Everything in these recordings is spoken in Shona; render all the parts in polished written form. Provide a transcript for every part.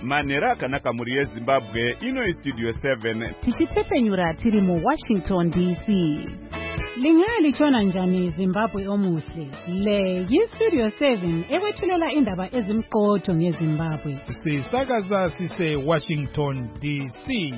manhero akanaka mhuri yezimbabwe. Ino Studio 7 tichitepenyura tiri muWashington DC. Lingalichona njani Zimbabwe omuhle? Le yiStudio 7 ekwethulela indaba ezimqotho ngeZimbabwe. Sisakaza sise Washington DC.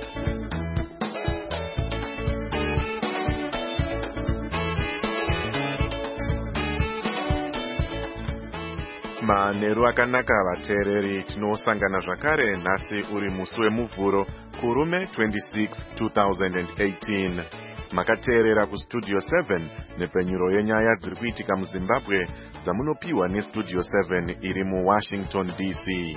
Manheru akanaka vateereri, tinosangana zvakare nhasi uri musi wemuvhuro kurume 26 2018. Makateerera kuStudio 7 nepenyuro yenyaya dziri kuitika muZimbabwe dzamunopiwa neStudio 7 iri muWashington DC.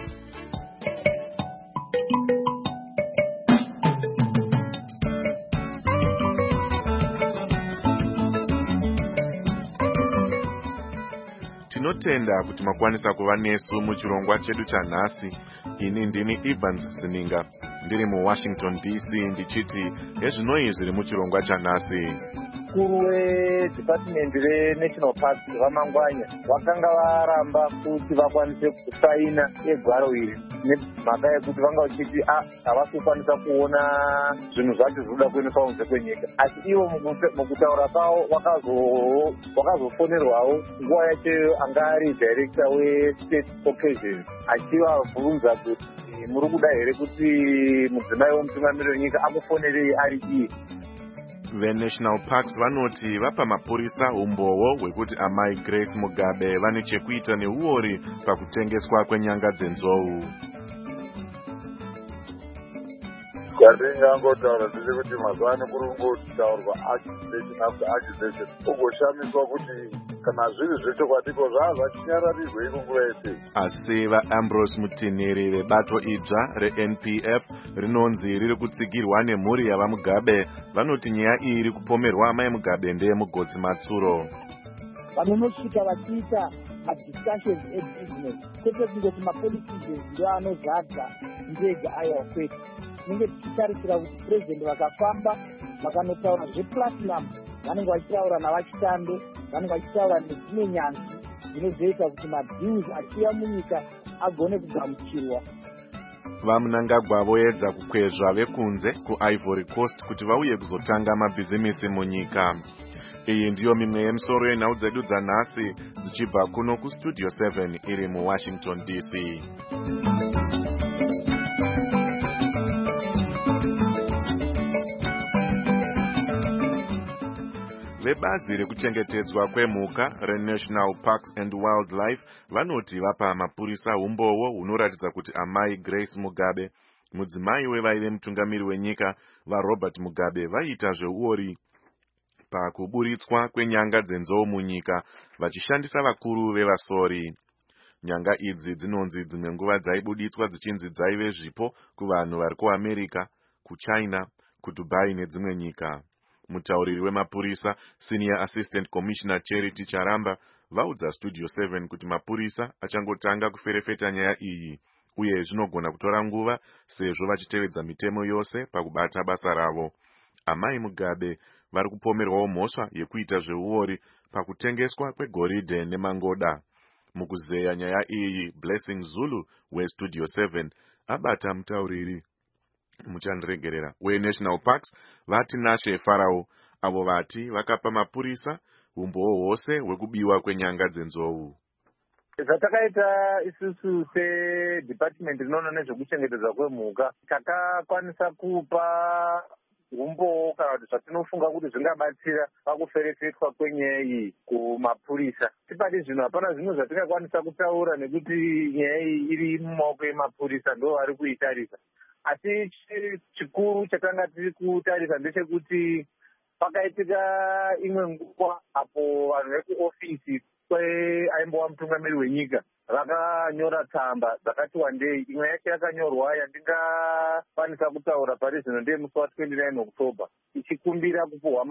Tinotenda kuti makwanisa kuva nesu muchirongwa chedu chanhasi. Ini ndini Evans Sininga ndiri muWashington DC ndichiti ezvinoi zviri muchirongwa chanhasi. Mukuru weDepartment reNational Parks vamangwanya vakanga varamba kuti vakwanise kusaina egwaro iri nemhaka yekuti vanga vachiti havasi kukwanisa kuona zvinhu zvacho zvinoda kuendeswa kunze kwenyika. Asi ivo mukutaura kwavo wakazofonerwawo nguva yacho anga ari director weState Caucasian achivabvunza kuti muri kuda here kuti mudzimai womutungamiriri wenyika akufonerei ari iye. VeNational Parks vanoti vapa mapurisa umboo hwekuti amai Grace Mugabe vane chekuita neuori pakutengeswa kwenyanga dzenzou. Ndingangotaura ndiri kuti mazuva ano kuri kungotaurwa accusation after accusation, ugoshamiswa kuti kana zviri zvechokwadiko zvazvachinyararirwe ikunguva yese. Asi vaAmbrose Mutinhiri vebato idzva reNPF rinonzi riri kutsigirwa nemhuri yavaMugabe vanoti nyaya iyi iri kupomerwa amai Mugabe ndeyemugodzi matsuro. Vanonosvika vachiita madiscussions ebusiness kwete kungoti mapoliticians ndio anozadza ndege aiwa kwete. Tinenge tichitarisira kuti president vakafamba vakanotaura zveplatinum vanenge vachitaura navachitambe, vanenge vachitaura nedzimwe nyanzvi dzinozoita kuti mabhiuzi achiuya munyika agone kugamuchirwa. VaMnangagwa voedza kukwezva vekunze kuIvory Coast kuti vauye kuzotanga mabhizimisi munyika. Iyi ndiyo mimwe yemisoro yenhau dzedu dzanhasi dzichibva kuno kuStudio 7 iri muWashington DC. Vebazi rekuchengetedzwa kwemhuka reNational Parks and Wildlife vanoti vapa mapurisa umboo hunoratidza kuti amai Grace Mugabe, mudzimai wevaive mutungamiri wenyika vaRobert Mugabe, vaiita zveuori pakuburitswa kwenyanga dzenzou munyika vachishandisa vakuru vevasori. Nyanga idzi dzinonzi dzimwe nguva dzaibuditswa dzichinzi dzaive zvipo kuvanhu vari kuAmerica, kuChina, kuDubai nedzimwe nyika. Mutauriri wemapurisa Senior Assistant Commissioner Charity Charamba vaudza Studio 7 kuti mapurisa achangotanga kuferefeta nyaya iyi uye zvinogona kutora nguva sezvo vachitevedza mitemo yose pakubata basa ravo. Amai Mugabe vari kupomerwawo mhosva yekuita zveuori pakutengeswa kwegoridhe nemangoda. Mukuzeya nyaya iyi, Blessing Zulu weStudio 7 abata mutauriri muchandiregerera weNational Parks vati Nashe Farao avo vati vakapa mapurisa umboo hwose hwekubiwa kwenyanga dzenzou. Zvatakaita isusu sedepartment rinoona nezvekuchengetedzwa kwemhuka takakwanisa kupa umboo kana kuti zvatinofunga kuti zvingabatsira pakuferefetwa kwenyaya iyi kumapurisa. Tipati zvino hapana zvimwe zvatingakwanisa kutaura nekuti nyaya iyi iri mumaoko emapurisa ndo vari kuitarisa. Asi chikuru chatanga tiri kutarisa ndechekuti pakaitika imwe nguva apo vanhu vekuofisi kwaimbova mutungamiri wenyika vakanyora tsamba dzakati wandei. Imwe yacho yakanyorwa yandingakwanisa kutaura pari zvino ndeyemusi wa29 October ichikumbira kupuhwa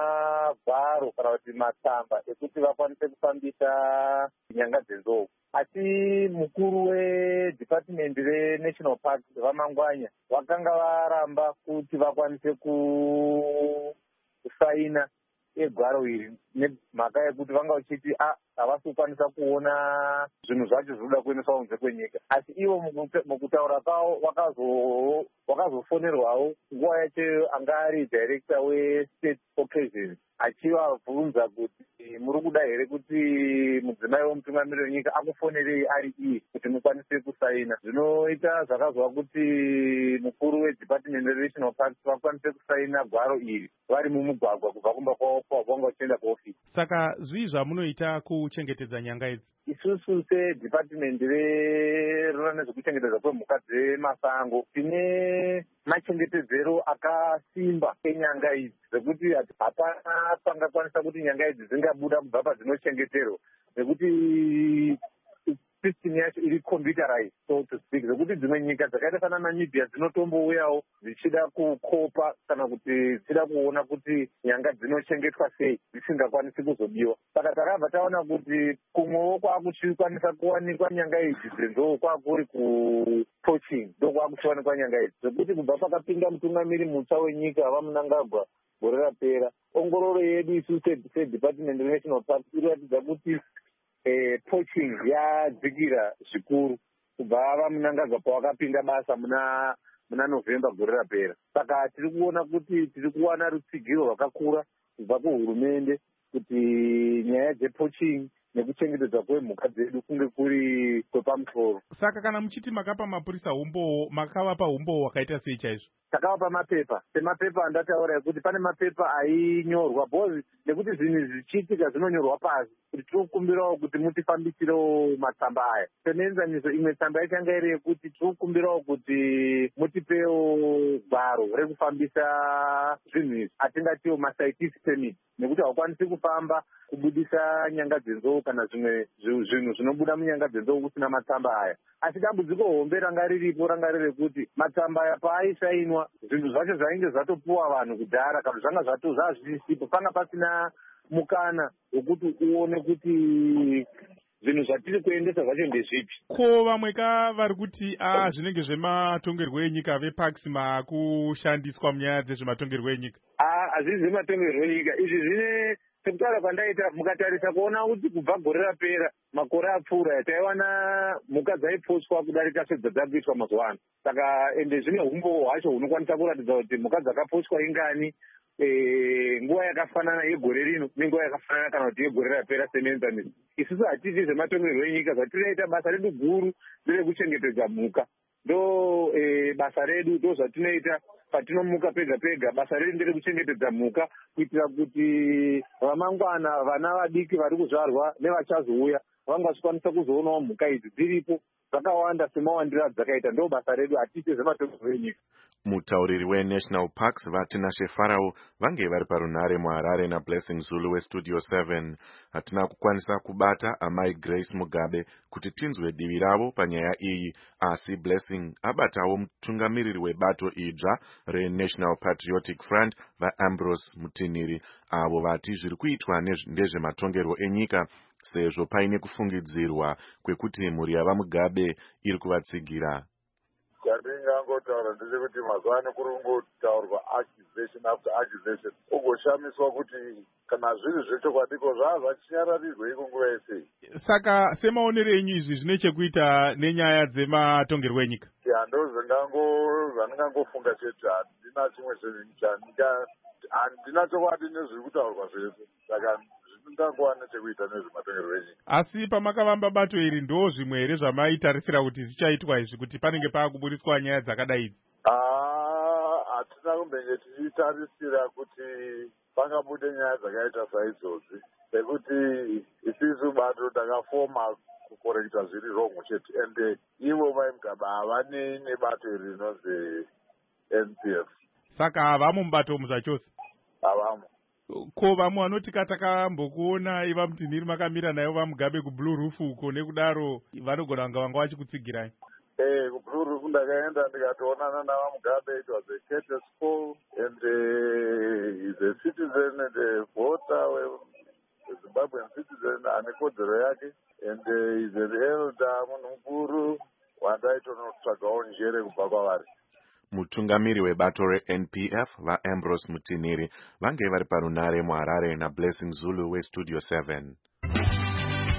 magwaro kana kuti matsamba ekuti vakwanise kufambisa nyanga dzenzou. Asi mukuru weDepartment reNational Parks vamangwanya vakanga varamba kuti vakwanise kusaina egwaro iri nemhaka yekuti vanga vachiti havasi kukwanisa kuona zvinhu zvacho zvinoda kuendeswa kunze kwenyika. Asi ivo mukutaura kwavo wakazofonerwawo nguva yacho anga ari director westate occasions achivabvunza kuti muri kuda here kuti mudzimai womutungamiriri wenyika akufonerei ari iye kuti mukwanise kusaina. Zvinoita zvakazova kuti mukuru wedepartment renational parks vakwanise kusaina gwaro iri vari mumugwagwa kubva kumba kwavo kwavanga vachienda kuofisi. Saka zvii zvamunoita kuchengetedza nyanga idzi? Isusu sedepartment rinoona nezvekuchengetedza kwemhuka dzemasango tine machengetedzero akasimba enyanga idzi zvekuti hapana pangakwanisa kuti nyanga idzi dzingabuda kubva padzinochengeterwa nekuti system yacho iri computerized so to speak, zvekuti dzimwe nyika dzakaita sana Namibia dzinotombouyawo dzichida kukopa kana kuti dzichida kuona kuti nyanga dzinochengetwa sei dzisingakwanisi kuzobiwa. Saka takabva taona kuti kumwewo kwakuchikwanisa kuwanikwa nyanga idzi dzenzou kwakuri kupoaching ndo kwakuchiwanikwa nyanga idzi zvekuti kubva pakapinda mutungamiri mutsva wenyika vaMunangagwa gore rapera, ongororo yedu isu sedepartment renational parks iriratidza kuti poaching yadzikira zvikuru kubva vaMunangagwa pawakapinda basa muna November gore rapera. Saka tiri kuona kuti tiri kuwana rutsigiro rwakakura kubva kuhurumende kuti nyaya dzepoaching nekuchengetedzwa kwemhuka dzedu kunge kuri kwepamusoro. Saka kana muchiti makapa mapurisa umbowo, makavapa umbowo wakaita sei chaizvo? Takavapa mapepa, semapepa andataura ekuti pane mapepa ainyorwa bhozi nekuti zvinhu zvichiitika zvinonyorwa pasi kuti tiri kukumbirawo kuti mutifambisirewo matsamba aya. Semuenzaniso imwe tsamba yachanga iri yekuti tiri kukumbirawo kuti mutipewo gwaro rekufambisa zvinhu izvi atingatiwo mascientist permit nekuti haukwanisi kufamba kubudisa nyanga dzenzou kana zvimwe zvinhu zvinobuda munyanga dzenzou kusina matsamba aya. Asi dambudziko hombe ranga riripo ranga riri kuti matsamba aya paaisainwa zvinhu zvacho zvainge zvatopuwa vanhu kudhara kana zvanga zvazvisipo panga pasina mukana wekuti uone kuti zvinhu zvatiri kuendesa zvacho ndezvipi. Ko vamweka vari kuti zvinenge zvematongerwo enyika veparks makushandiswa munyaya dzezvematongerwo enyika? Hazvizi zvematongerwo enyika izvi zvine sekutaura kwandaita mukatarisa kuona kuti kubva gore rapera makore apfuura taiwana mhuka dzaipotswa kudarika sedzadzakuitwa mazuva ano. Saka ende zvine umbowo hwacho hunokwanisa kuratidza kuti mhuka dzakapotswa ingani nguva yakafanana yegore rino nenguva yakafanana kana kuti yegore rapera semuenzaniso. Isusu hatiti zvematongerwo enyika, zvatinoita basa redu guru nderekuchengetedza mhuka. Ndo basa redu ndo zvatinoita patinomuka pega pega. Basa redu nderekuchengetedza mhuka kuitira kuti ramangwana vana vadiki vari kuzvarwa nevachazouya vanga vachikwanisa kuzoonawo mhuka idzi dziripo dzakawanda semawandiro adzakaita. Ndo basa redu, hatiti zvematongerwo enyika. Mutauriri weNational Parks Vatinashe Farao vange vari parunhare muHarare naBlessing Zulu weStudio 7. Hatina kukwanisa kubata amai Grace Mugabe kuti tinzwe divi ravo panyaya iyi, asi Blessing abatawo mutungamiriri webato idzva reNational Patriotic Front vaAmbrose Mutiniri, avo vati zviri kuitwa ndezvematongerwo enyika sezvo paine kufungidzirwa kwekuti mhuri yavaMugabe iri kuvatsigira. Chandingangotaura ndechekuti mazuva ano kuri kungotaurwa accusation after accusation, ugoshamiswa kuti kana zviri zvechokwadiko zvachinyararirwe iko nguva yese. Saka semaonero enyu izvi zvine chekuita nenyaya dzematongerwo enyika? Ndo zvandingangofunga chete, handina chimwe handina chokwadi nezviri kutaurwa zvese. Saka zvingangowa nechekuita nezvematongerwo enyika. Asi pamakavamba bato iri ndo zvimwe here zvamaitarisira kuti zvichaitwa izvi kuti panenge paakuburiswa nyaya dzakadai idzi? Hatina kumbenge tichitarisira kuti pangabude nyaya dzakaita saizvozvi, sekuti isisu bato takafoma kukorekita zviri rongo chete, ende ivo vaMugabe havane nebato iri rinonzi NPF. Saka havamo mubato muzvachose? Havamo. Ko vamwe vanoti katakambokuona Iva Mutiniri makamira nayo vaMugabe kuBlue Roof uko nekudaro vanogona vanga vachikutsigirai? KuBlue Roof ndakaenda ndikatoonana navaMugabe. It was a courteous call, and he's a citizen and a voter, a Zimbabwean citizen, ane kodzero yake, and he's an elder, munhu mukuru wandaitonotsvagawo njere kubva kwavari. Mutungamiri webato reNPF vaAmbrose Mutiniri vange vari parunhare muHarare naBlessing Zulu weStudio 7.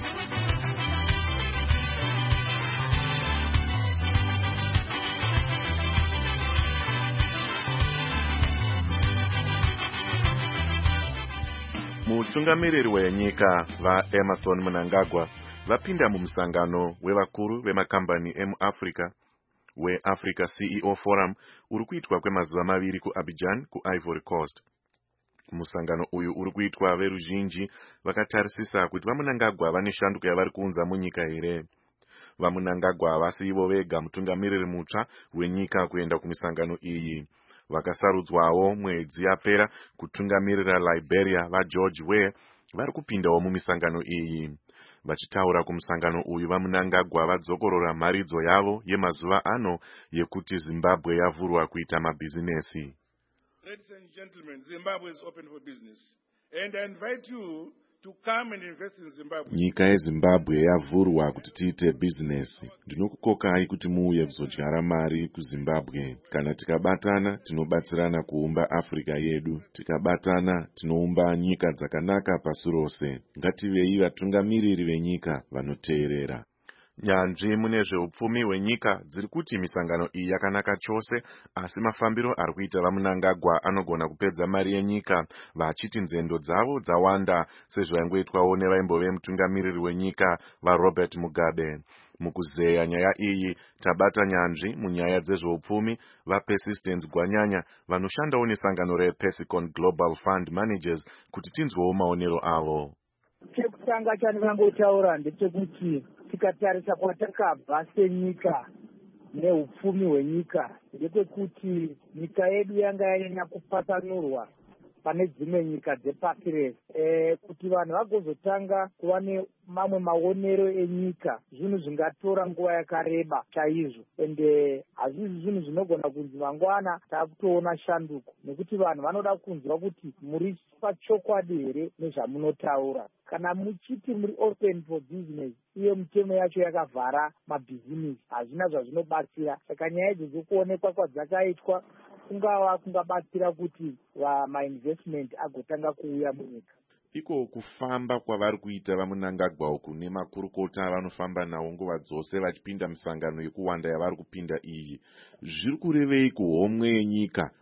mutungamiriri wenyika vaEmerson Mnangagwa vapinda mumusangano wevakuru vemakambani emuAfrica weAfrica CEO Forum uri kuitwa kwemazuva maviri kuAbidjan kuIvory Coast. Musangano uyu uri kuitwa veruzhinji vakatarisisa kuti vaMnangagwa vane shanduko yavari kuunza munyika here. VaMnangagwa havasi ivo vega mutungamiriri mutsva wenyika kuenda kumisangano iyi. Vakasarudzwawo mwedzi yapera kutungamirira Liberia vaGeorge Weah vari kupindawo mumisangano iyi. Vachitaura kumusangano uyu vaMnangagwa vadzokorora mharidzo yavo yemazuva ano yekuti Zimbabwe yavhurwa kuita mabhizinesi. Ladies and gentlemen, Zimbabwe is open for business, and I invite you to come and invest in Zimbabwe. Nyika yeZimbabwe yavhurwa kuti tiite bhizinesi. Ndinokukokai kuti muuye kuzodyara mari kuZimbabwe. Kana tikabatana, tinobatsirana kuumba Afrika yedu. Tikabatana, tinoumba nyika dzakanaka pasi rose. Ngativei vatungamiriri venyika vanoteerera. Nyanzvi mune zveupfumi hwenyika dziri kuti misangano iyi yakanaka chose, asi mafambiro ari kuita vaMnangagwa anogona kupedza mari yenyika vachiti nzendo dzavo dzawanda sezvaingoitwawo nevaimbove mutungamiriri wenyika vaRobert Mugabe. Mukuzeya nyaya iyi tabata nyanzvi munyaya dzezveupfumi vaPersistence Gwanyanya vanoshandawo nesangano rePersicon Global Fund Managers kuti tinzwewo maonero avo. Chekutanga chandingangotaura ndechekuti tikatarisa kwatakabva senyika neupfumi hwenyika ndepekuti nyika yedu yanga yanyanya kupatsanurwa pane dzimwe nyika dzepasi rese. Kuti vanhu vagozotanga kuva nemamwe maonero enyika zvinhu zvingatora nguva yakareba chaizvo, ende hazvisi zvinhu zvinogona kunzi mangwana taakutoona shanduko, nekuti vanhu vanoda kunzwa kuti muri pachokwadi here nezvamunotaura. Kana muchiti muri open for business, iyo mitemo yacho yakavhara mabhizinesi, hazvina zvazvinobatsira. Saka nyaya idzi dzikuonekwa kwadzakaitwa kungabatsira kuti mainvestment agotanga kuuya munyika. Iko kufamba kwavari kuita vaMnangagwa uku nemakurukota vanofamba nawo nguva dzose vachipinda misangano yekuwanda yavari kupinda iyi, zviri kurevei kuhomwe yenyika?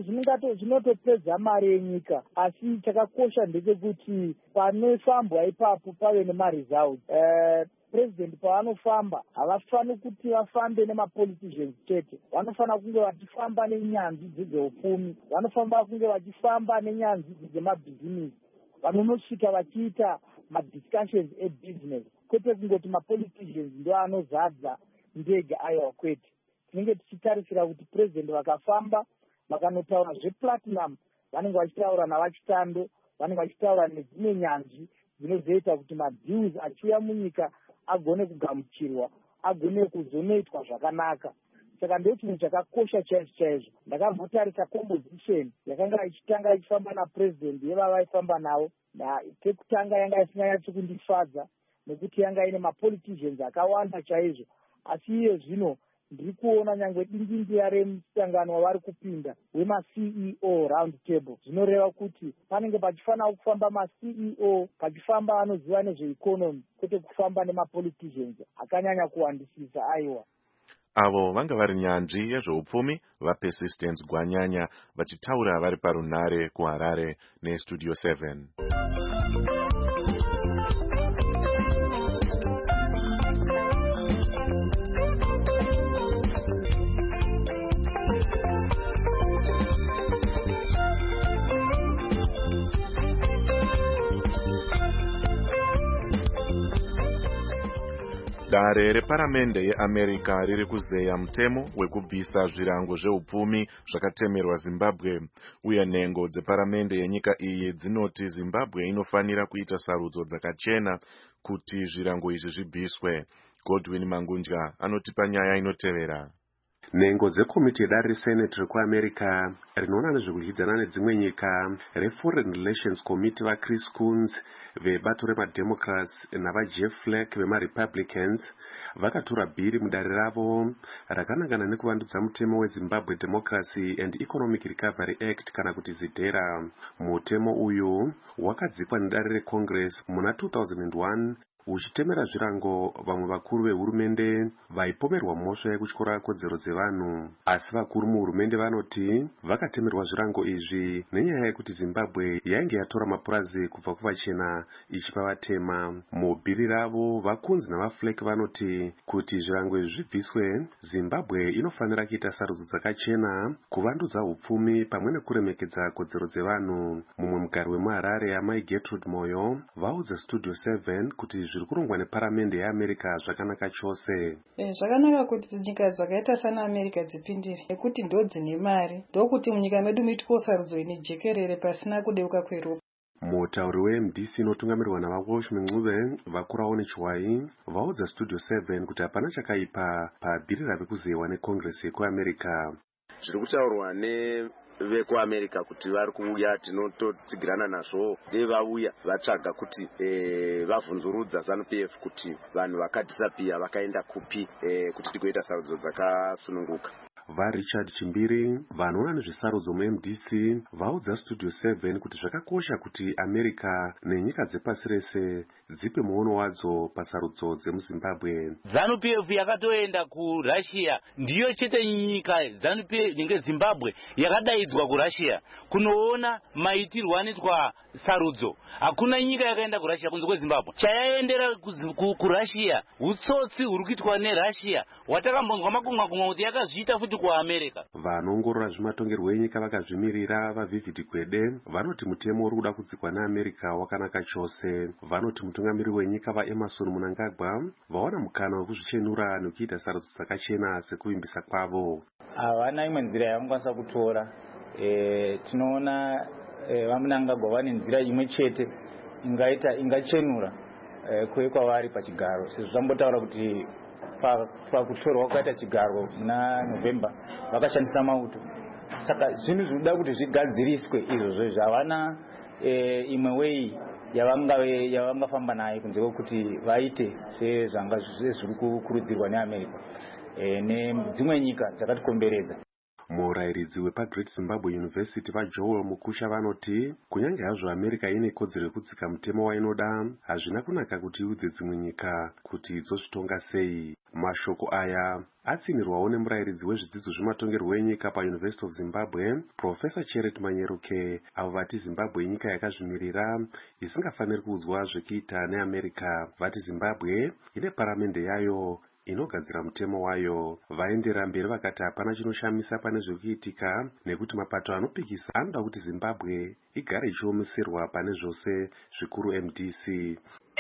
Zvinotopedza mari yenyika, asi chakakosha ndechekuti panofambwa ipapo pave nemaresults. President pavanofamba havafani kuti vafambe nemapoliticians chete, vanofana kunge vachifamba nenyanzvi dzezveupfumi, vanofamba kunge vachifamba nenyanzvi dzemabhizinesi, vanonosvika vachiita madiscussions ebusiness, kwete kungoti mapoliticians ndo anozadza ndege aiwa kwete. Tinenge tichitarisira kuti president vakafamba vakanotaura zveplatinum, vanenge vachitaura navachitando, vanenge vachitaura nedzimwe nyanzvi dzinozoita kuti madeals achiuya munyika agone kugamuchirwa, agone kuzonoitwa zvakanaka. Saka ndio chinhu chakakosha chaizvo. Ndakambotarisa composition yakanga ichitanga ichifamba napresident yevavaifamba navo, tekutanga yanga isinganyatsi kundifadza nekuti yanga ine mapoliticians akawanda chaizvo. Asi iyo zvino ndiri kuona nyangwe dingindira remusangano wavari kupinda wemaCEO round table zvinoreva kuti panenge pachifanira kufamba maCEO, pachifamba anoziva nezveeconomy, kwete kufamba nemapoliticians akanyanya kuwandisisa. Aiwa, avo vanga vari nyanzvi yezveupfumi vaPersistence Gwanyanya vachitaura vari parunhare kuHarare neStudio 7. Dare reparamende yeAmerica riri kuzeya mutemo wekubvisa zvirango zveupfumi zvakatemerwa Zimbabwe, uye nhengo dzeparamende yenyika iyi dzinoti Zimbabwe inofanira kuita sarudzo dzakachena kuti zvirango izvi zvibviswe. Godwin Mangunja anotipa nyaya inotevera. Nhengo dzekomiti yedare resenate rekuAmerica rinoona nezvekudyidzana nedzimwe nyika reForeign Relations Committee vaChris Coons vebato remademocrats navaJeff Flake vemaRepublicans vakatora bhiri mudare ravo rakanangana nekuvandudza mutemo weZimbabwe Democracy and Economic Recovery Act kana kuti ZIDERA. Mutemo uyu wakadzikwa nedare reCongress muna 2001 uchitemera zvirango vamwe vakuru vehurumende vaipomerwa mhosva yekutyora kodzero dzevanhu. Asi vakuru muhurumende vanoti vakatemerwa zvirango izvi nenyaya yekuti Zimbabwe yainge yatora mapurazi kubva kuvachena ichipa vatema. Mubhiri ravo vakunzi navaFlake vanoti kuti zvirango izvi zvibviswe, Zimbabwe inofanira kuita sarudzo dzakachena, kuvandudza upfumi pamwe nekuremekedza kodzero dzevanhu. Mumwe mugari wemuHarare, Amai Gertrude Moyo, vaudza Studio 7 kuti zviri kurongwa neparamende yeAmerica zvakanaka chose. Zvakanaka kuti nyika dzakaita sana America dzipindire, nekuti ndo dzine mari, ndokuti munyika medu muitwe sarudzo ine jekerere pasina kudeuka kweropa. Mutauri weMDC inotungamirwa navaWalsh Mncube vakurawo nechwai vaudza Studio 7 kuti hapana chakaipa pabhiri rave kuzeyiwa neCongress yekuAmerica. Zviri kutaurwa vekuAmerica kuti vari kuuya tinototsigirana nazvo vauya vatsvaga kuti vavhunzurudza ZANU-PF kuti vanhu vakadisapia vakaenda kupi kuti tigoita sarudzo dzakasununguka. VaRichard Chimbiri vanoona nezvesarudzo muMDC vaudza Studio 7 kuti zvakakosha kuti America nenyika dzepasi rese dzipe muono wadzo pasarudzo dzemuZimbabwe. ZANU-PF yakatoenda kuRussia, ndiyo chete nyika ZANU-PF nenge Zimbabwe yakadaidzwa kuRussia kunoona maitirwo anoitwa sarudzo. Hakuna nyika yakaenda kuRussia kunze kweZimbabwe. Chayaendera kuRussia utsotsi huri kuitwa neRussia watakambonzwa makumwa kuti yakazviita futi kuAmerica. Vanoongorora zvematongerwo enyika vakazvimirira vaVivid Gwede vanoti mutemo uri kuda kudzikwa neAmerica wakanaka chose. Vanoti mutungamiri wenyika vaEmerson Mnangagwa vaona mukana wekuzvichenura nekuita sarudzo dzakachena sekuvimbisa kwavo. Havana imwe nzira yavangakwanisa kutora. Tinoona vaMnangagwa vane nzira imwe chete ingachenura kuve kwavari pachigaro. Sezvo zvambotaura kuti pakutorwa kwakaita chigaro muna November vakashandisa mauto. Saka zvinhu zvinoda kuti zvigadziriswe izvozvo. Havana imwe way yavangafamba nayo kunze kwokuti vaite sezvanga zviri kukurudzirwa neAmerica nedzimwe nyika dzakatikomberedza. Murayiridzi wepaGreat Zimbabwe University vaJoel Mukusha vanoti kunyange hazvo America ine kodzero yekudzika mutemo wainoda, hazvina kunaka kuti iudze dzimwe nyika kuti dzozvitonga sei. Mashoko aya atsinirwawo nemurayiridzi wezvidzidzo zvematongerwo enyika paUniversity of Zimbabwe, Professor Cheret Manyeruke, avo vati Zimbabwe inyika yakazvimirira isingafaniri kuudzwa zvekuita neAmerica. Vati Zimbabwe ine paramende yayo inogadzira mutemo wayo. Vaendera mberi vakati hapana chinoshamisa pane zviri kuitika nekuti mapato anopikisa anoda kuti Zimbabwe igare ichiomeserwa pane zvose, zvikuru MDC.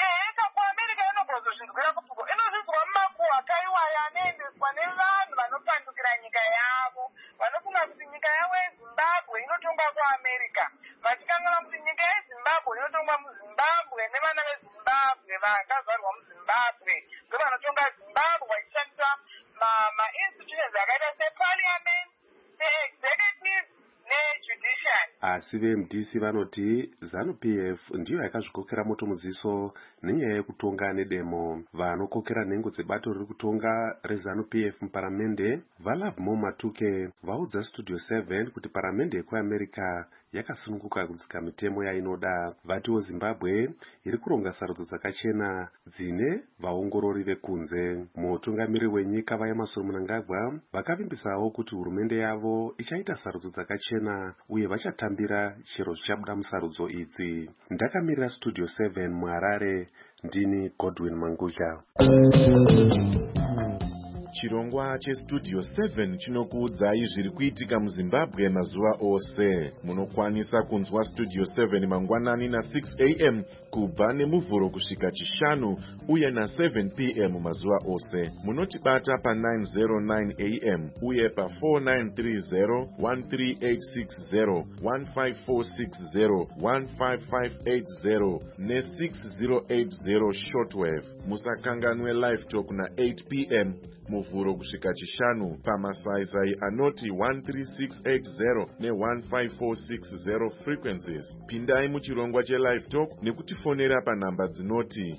Asi veMDC vanoti ZANU-PF ndiyo yakazvikokera moto muziso nenyaya yekutonga nedemo. Vanokokera nhengo dzebato riri kutonga reZANU-PF muparamende vaLovemore Matuke vaudza Studio 7 kuti paramende yekuAmerica yakasununguka kudzika mitemo yainoda. Vatiwo Zimbabwe iri kuronga sarudzo dzakachena dzine vaongorori vekunze. Mutungamiri wenyika vaEmerson Mnangagwa vakavimbisawo kuti hurumende yavo ichaita sarudzo dzakachena uye vachatambira chero zvichabuda musarudzo idzi. Ndakamirira Studio 7 muHarare, ndini Godwin Mangusha. Chirongwa cheStudio 7 chinokuudzai zviri kuitika muZimbabwe mazuva ose. Munokwanisa kunzwa Studio 7 mangwanani na6 am kubva nemuvhuro kusvika chishanu uye na7 pm mazuva ose. Munotibata pa909 am uye pa4930 13860 15460 15580 ne6080 shortwave. Musakanganwe live talk na8 pm muvhuro kusvika chishanu pamasaisai anoti 13680 ne15460 frequencies. Pindai muchirongwa chelive talk nekutifonera panhamba dzinoti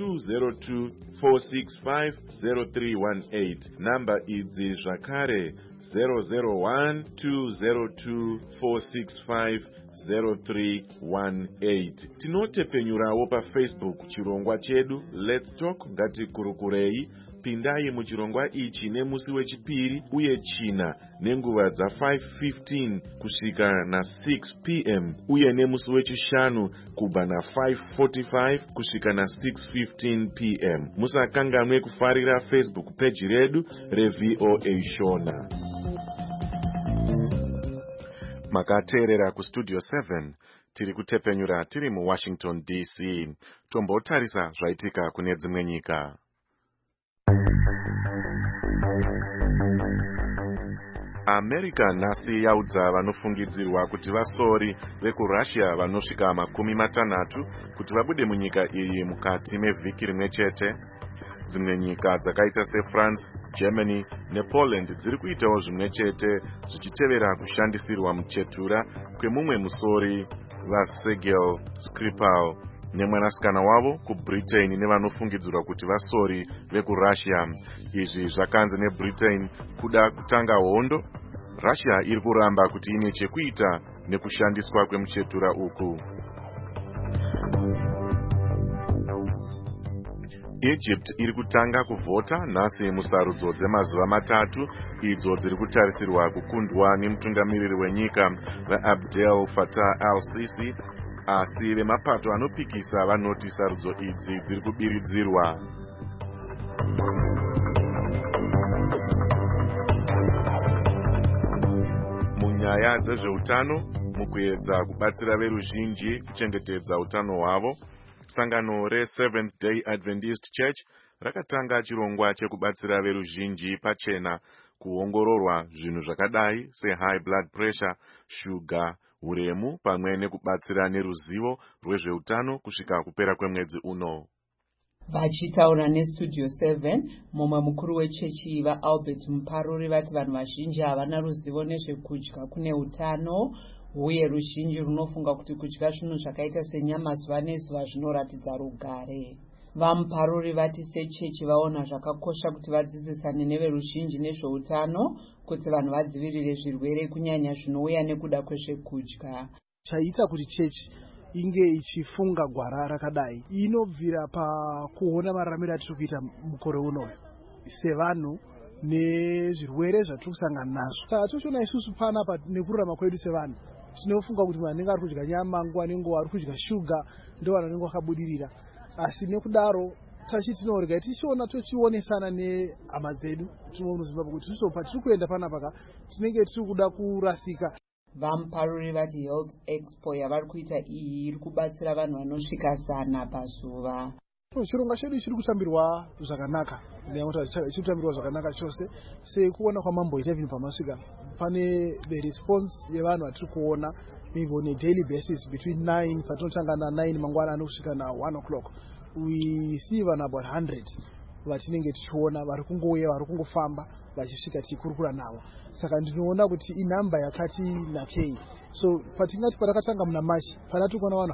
001-202-465-0318. Namba idzi zvakare 001-202-465-0318. Tinotepenyurawo paFacebook chirongwa chedu Let's Talk ngatikurukurei. Pindai muchirongwa ichi nemusi wechipiri uye china nenguva dza5:15 kusvika na6 p.m. uye nemusi wechishanu kubva na5:45 kusvika na6:15 p.m. Musakanganwe kufarira Facebook page redu reVOA Shona. Makateerera kustudio 7 tiri kutepenyura tiri muWashington DC. Tombotarisa zvaitika kune dzimwe nyika. America nhasi yaudza vanofungidzirwa kuti vasori vekuRussia vanosvika 60 kuti vabude munyika iyi mukati mevhiki rimwe chete. Dzimwe nyika dzakaita seFrance, Germany nePoland dziri kuitawo zvimwe chete zvichitevera kushandisirwa muchetura kwemumwe musori vaSergei Skripal nemwanasikana wavo kuBritain nevanofungidzirwa kuti vasori vekuRussia. Izvi zvakanzi neBritain kuda kutanga hondo. Russia iri kuramba kuti ine chekuita nekushandiswa kwemuchetura uku. Egypt iri kutanga kuvhota nhasi musarudzo dzemazuva 3 idzo dziri kutarisirwa kukundwa nemutungamiriri wenyika vaAbdel Fattah al-Sisi, asi vemapato anopikisa vanoti sarudzo idzi dziri kubiridzirwa. Munyaya dzezveutano, mukuedza kubatsira veruzhinji kuchengetedza utano hwavo, sangano reSeventh Day Adventist Church rakatanga chirongwa chekubatsira veruzhinji pachena kuongororwa zvinhu zvakadai sehigh blood pressure, shuga, uremu pamwe nekubatsira neruzivo rwezveutano kusvika kupera kwemwedzi uno. Vachitaura neStudio 7, mumwe mukuru wechechi vaAlbert Muparuri vati vanhu vazhinji havana ruzivo nezvekudya kune utano uye ruzhinji runofunga kuti kudya zvinhu zvakaita senyama zuva nezuva zvinoratidza rugare. VaMuparuri vati sechechi vaona zvakakosha kuti vadzidzisane neveruzhinji nezveutano kuti vanhu vadzivirire zvirwere kunyanya zvinouya nekuda kwezvekudya. Chaita kuti chechi inge ichifunga gwara rakadai inobvira pakuona mararamiro atiri kuita mukore uno sevanhu nezvirwere zvatiri kusangana nazvo. Saka tochiona isusu panapa nekurarama kwedu sevanhu tinofunga kuti vanhu vanenge vari kudya nyama, nguva nenguva vari kudya shuga, ndo vanhu vanenge vakabudirira. Asi nekudaro tinoorega tichiona tochionesana nehama dzedu tinoona Zimbabwe kuti tiso patiri kuenda panapa tinenge tiri kuda kurasika. VaMuparuri vati Health Expo yavari kuita iyi iri kubatsira vanhu vanosvika 100 pazuva. Chirongwa chedu chiri kutambirwa zvakanaka, chiri kutambirwa zvakanaka chose sekuona kwamamboita vinhu pamasvika. Pane the response yevanhu vatiri kuona maybe on a daily basis between 9 patinotangana 9 mangwanani kusvika na 1 o'clock. We see vanhu about 100 vatinenge tichiona vari kungouya vari kungofamba vachisvika tichikurukura navo. Saka ndinoona kuti inhamba yakati nakei. So patingati patakatanga muna March pana tiri kuona vanhu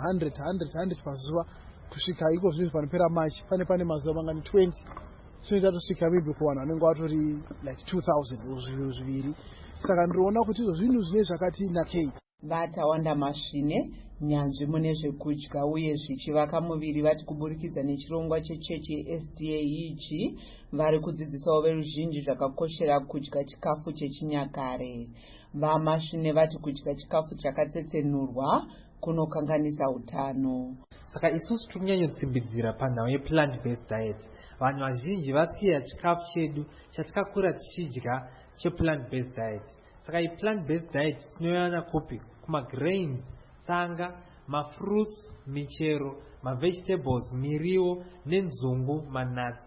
100 pazuva kusvika iko zvino panopera March pane mazuva mangani 20 zvinoita tosvika maybe kuvanhu vanenge vatori like 2000 zviviri. Saka ndinoona kuti izvo zvinhu zvine zvakati nakei. Vatawanda Masvine, nyanzvi mune zvekudya uye zvichivaka muviri vati kuburikidza nechirongwa chechechi SDA ichi vari kudzidzisawo veruzhinji zvakakoshera kudya chikafu chechinyakare. VaMasvine vati kudya chikafu chakatsetsenurwa kunokanganisa utano. Saka isusu tiri kunyanyotsimbidzira panhau yeplant based diet. Vanhu vazhinji vasiya chikafu chedu chatakakura tichidya cheplant based diet. Saka plant based diet tinoiwana kupi? Kumagrains, tsanga, mafruits, michero, mavegetables, miriwo, nenzungu, manuts.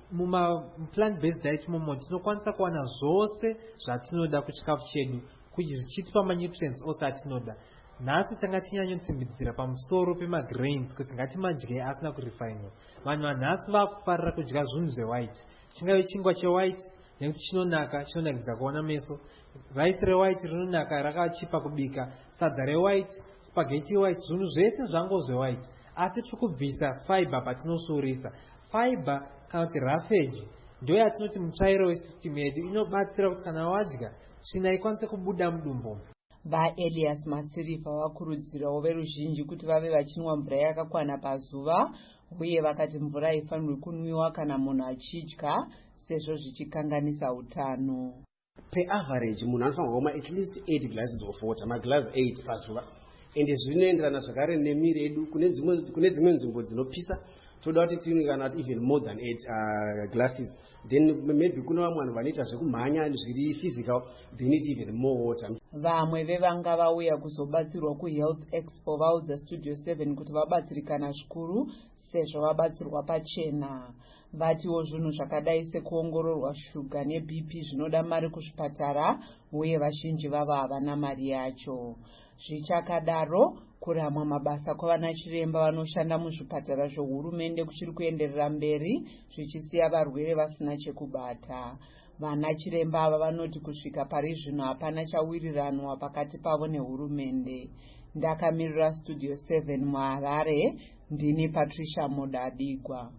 Muma-plant based diet momo tinokwanisa kuwana zvose zvatinoda kuchikafu chedu kuti zvichitipa manutrients ose atinoda. Nhasi tanga tinyanyotsimbidzira pamusoro pemagrains kuti ngatimadye asina kurifinwa. Vanhu vanhasi vakufarira kudya zvinhu zvewhite. Chingave chingwa chewhite nekuti chinonaka, chinonakidza kuona meso. Rice rewhite rinonaka, rakachipa kubika. Sadza rewhite, spaghetti white, zvinhu zvese zvango zvewhite. Asi tiri kubvisa fiber patinosurisa. Fiber kana kuti roughage ndoyatinoti mutsvairo wesisitimu yedu inobatsira kuti kana wadya tsvina ikwanise kubuda mudumbu. vaElias Masiriva vakurudzirawo veruzhinji kuti vave vachinwa mvura yakakwana pazuva, uye vakati mvura haifanirwi kunwiwa kana munhu achidya sezvo zvichikanganisa utano. Pe-average munhu anofanirwa kumwa at least 8 glasses of water, maglazi 8 pazuva. Ende zvinoenderana zvakare nemiri yedu. Kune dzimwe nzvimbo dzinopisa toda kuti tinwe kana even more than 8 glasses. Then maybe kuna vamwe vanhu vanoita zvekumhanya zviri physical, they need even more water. Vamwe vevanga vauya kuzobatsirwa kuHealth Expo vaudza Studio 7 kuti vabatsirikana zvikuru sezvo vabatsirwa pachena. Vatiwo zvinhu zvakadai sekuongororwa shuga neBP zvinoda mari kuzvipatara, uye vazhinji vavo havana mari yacho. Zvichakadaro, kuramwa mabasa kwavana chiremba vanoshanda muzvipatara zvohurumende kuchiri kuenderera mberi, zvichisiya varwere vasina chekubata. Vana chiremba ava vanoti kusvika pari zvino hapana chawiriranwa pakati pavo nehurumende. Ndakamirira Studio 7 muHarare, ndini Patricia Modadigwa.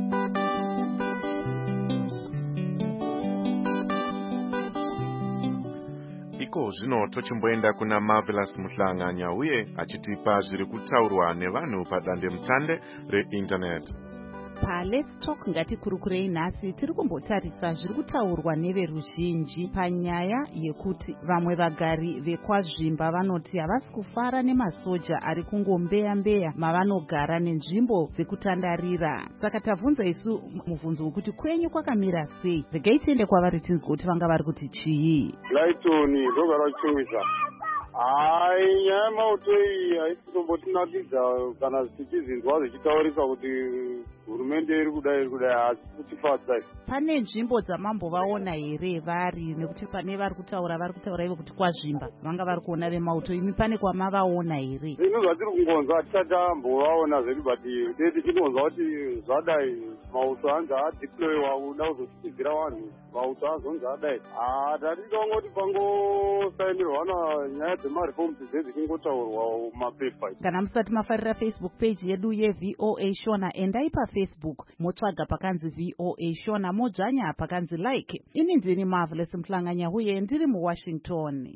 Iko zvino tochimboenda kuna Marvelous Muhlanganya uye achitipa zviri kutaurwa nevanhu padande mutande reinternet. PaLet's Talk ngatikurukurei nhasi tiri kumbotarisa zviri kutaurwa neveruzhinji panyaya yekuti vamwe vagari vekwazvimba vanoti havasi kufara nemasoja ari kungombeya-mbeya mavanogara nenzvimbo dzekutandarira. Saka tabvunza isu mubvunzo wekuti kwenyu kwakamira sei. Regai tiende kwavari tinzwa kuti vanga vari kuti chii. Laitoni ndogara kuchingwisa. Hai, nyaya yemauto iyi haisitombotinakidza kana tichizinzwa zvichitaurika kuti hurumende iri kudai asi kutifadza. Pane nzvimbo dzamambovaona here vari, nekuti pane vari kutaura ivo kuti kwazvimba vanga vari kuona vemauto, imi pane kwamavaona here? Zvinhu zvatiri kungonzwa hatisati tambovaona zvedu, but tichitongonzwa kuti zvadai mauto anzi adeployiwa kuda kuzotichidzira vanhu mauto azonzi adai. Tatidongo kuti pangosainirwana nyaya dzemareforms dzedzingotaurwa mumapepa. Kana musati mafarira Facebook page yedu yeVOA Shona, endai paFacebook motsvaga pakanzi VOA Shona, modzvanya pakanzi like. Ini ndini Marvelous Muhlanganya uye ndiri muWashington.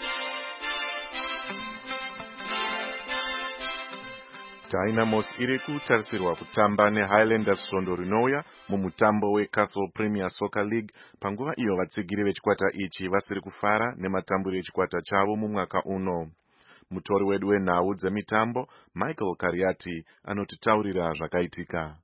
Dynamos iri kutarisirwa kutamba neHighlanders svondo rinouya mumutambo weCastle Premier Soccer League, panguva iyo vatsigiri vechikwata ichi vasiri kufara nematambiro echikwata chavo mumwaka uno. Mutori wedu wenhau dzemitambo Michael Kariati anotitaurira zvakaitika.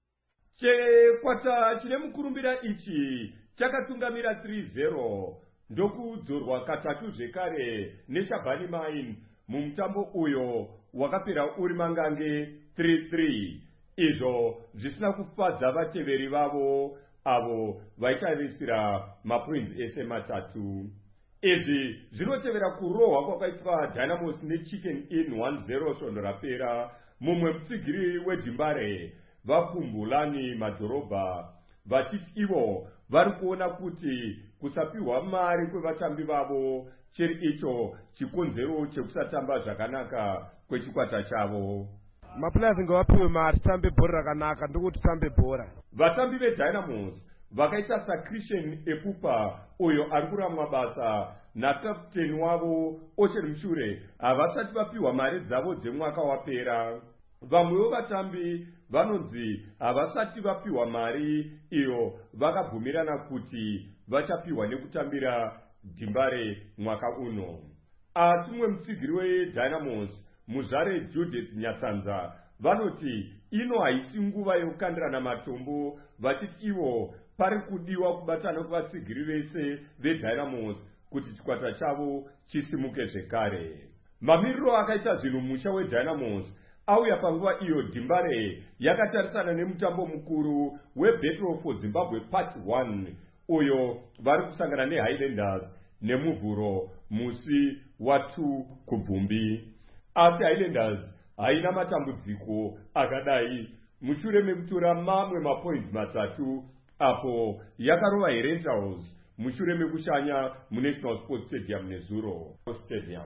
Chikwata chine mukurumbira ichi chakatungamira 3-0 ndokudzorwa katatu zvekare neShabani Mine mumutambo uyo wakapera uri mangange 3-3, izvo zvisina kufadza vateveri vavo avo vaitavisira mapoints ese matatu. Izvi zvinotevera kurohwa kwakaitwa Dynamos neChicken Inn 1-0 svondo rapera. Mumwe mutsigiri weDimbare vaPumbulani Madhorobha vachiti ivo vari kuona kuti kusapiwa mari kwevatambi vavo chiri icho chikonzero chekusatamba zvakanaka kwechikwata chavo. Maplayers ngavapiwe mari tambe bhora rakanaka ndokuti tambe bhora. Vatambi veDynamos vakaita saChristian Epupa uyo ari kuramwa basa nakapteni wavo Ocher Mushure havasati vapiwa mari dzavo dzemwaka wapera. Vamwewo vatambi vanonzi havasati vapiwa mari iyo vakabvumirana kuti vachapiwa nekutambira Dimbare mwaka uno. Asi mumwe mutsigiri weDynamos Muzvare Judith Nyatsanza vanoti ino haisi nguva yokukandirana matombo, vachiti ivo pari kudiwa kubatana kuvatsigiri vese veDynamos kuti chikwata chavo chisimuke zvekare. Mamiriro akaita zvinhu musha weDynamos auya panguva iyo Dimbare yakatarisana nemutambo mukuru weBattle for Zimbabwe Part 1 uyo vari kusangana neHighlanders nemuvhuro musi wa2 kuBvumbi. Asi Highlanders haina matambudziko akadai mushure mekutora mamwe mapoints matatu apo yakarova Rangers mushure mekushanya muNational Sports Stadium nezuro Stadium.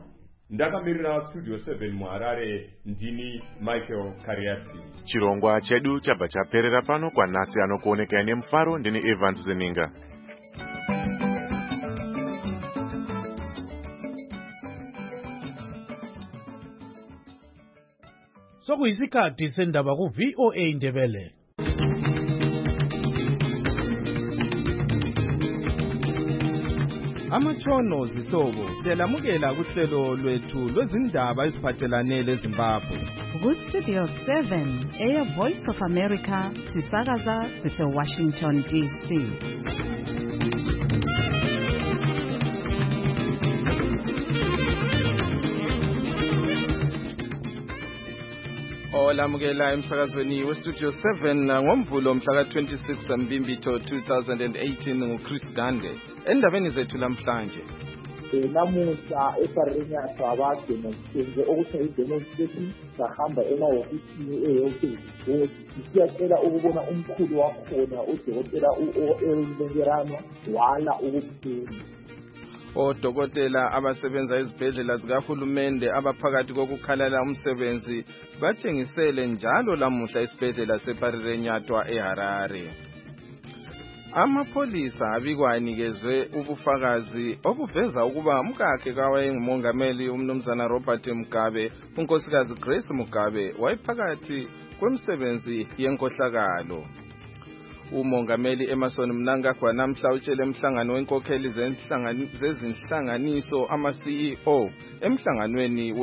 ndakamirira studio 7 muharare ndini Michael Kariati. Chirongwa chedu chabva chaperera pano. Kwanhasi anokuonekai nemufaro ndini Evans Zeninga. Sokuyisikhathi sendaba ku VOA Ndebele. Amatshono zihlobo siyalamukela kuhlelo lwethu lwezindaba eziphathelane leZimbabwe. Ku-Studio 7 Air Voice of America sisakaza sise-Washington DC. Olamukela emsakazweni weStudio 7 ngomvulo mhla ka-26 Mbimbitho 2018 nguChris Gande. Endabeni zethu lamhlanje. Namuhla eSardinia abagcina nje ukuthi i-demonstration sahamba emahofisini eHelsinki siyacela ukubona umkhulu wakhona udokotela u-O.L. Bengerano wala ukuphuma. Odokotela abasebenza ezibhedlela zikahulumende abaphakathi kokukhalala umsebenzi batshengisele njalo lamuhla esibhedlela seParirenyatwa eHarare. Amapholisa abikwanikezwe ubufakazi obuveza ukuba umkakhe kawayengumongameli umnumzana Robert Mugabe, unkosikazi Grace Mugabe, wayephakathi kwemisebenzi yenkohlakalo. Umongameli Emmerson Mnangagwa namhla utshele emhlangano wenkokheli zezinhlanganiso ama-CEO emhlanganweni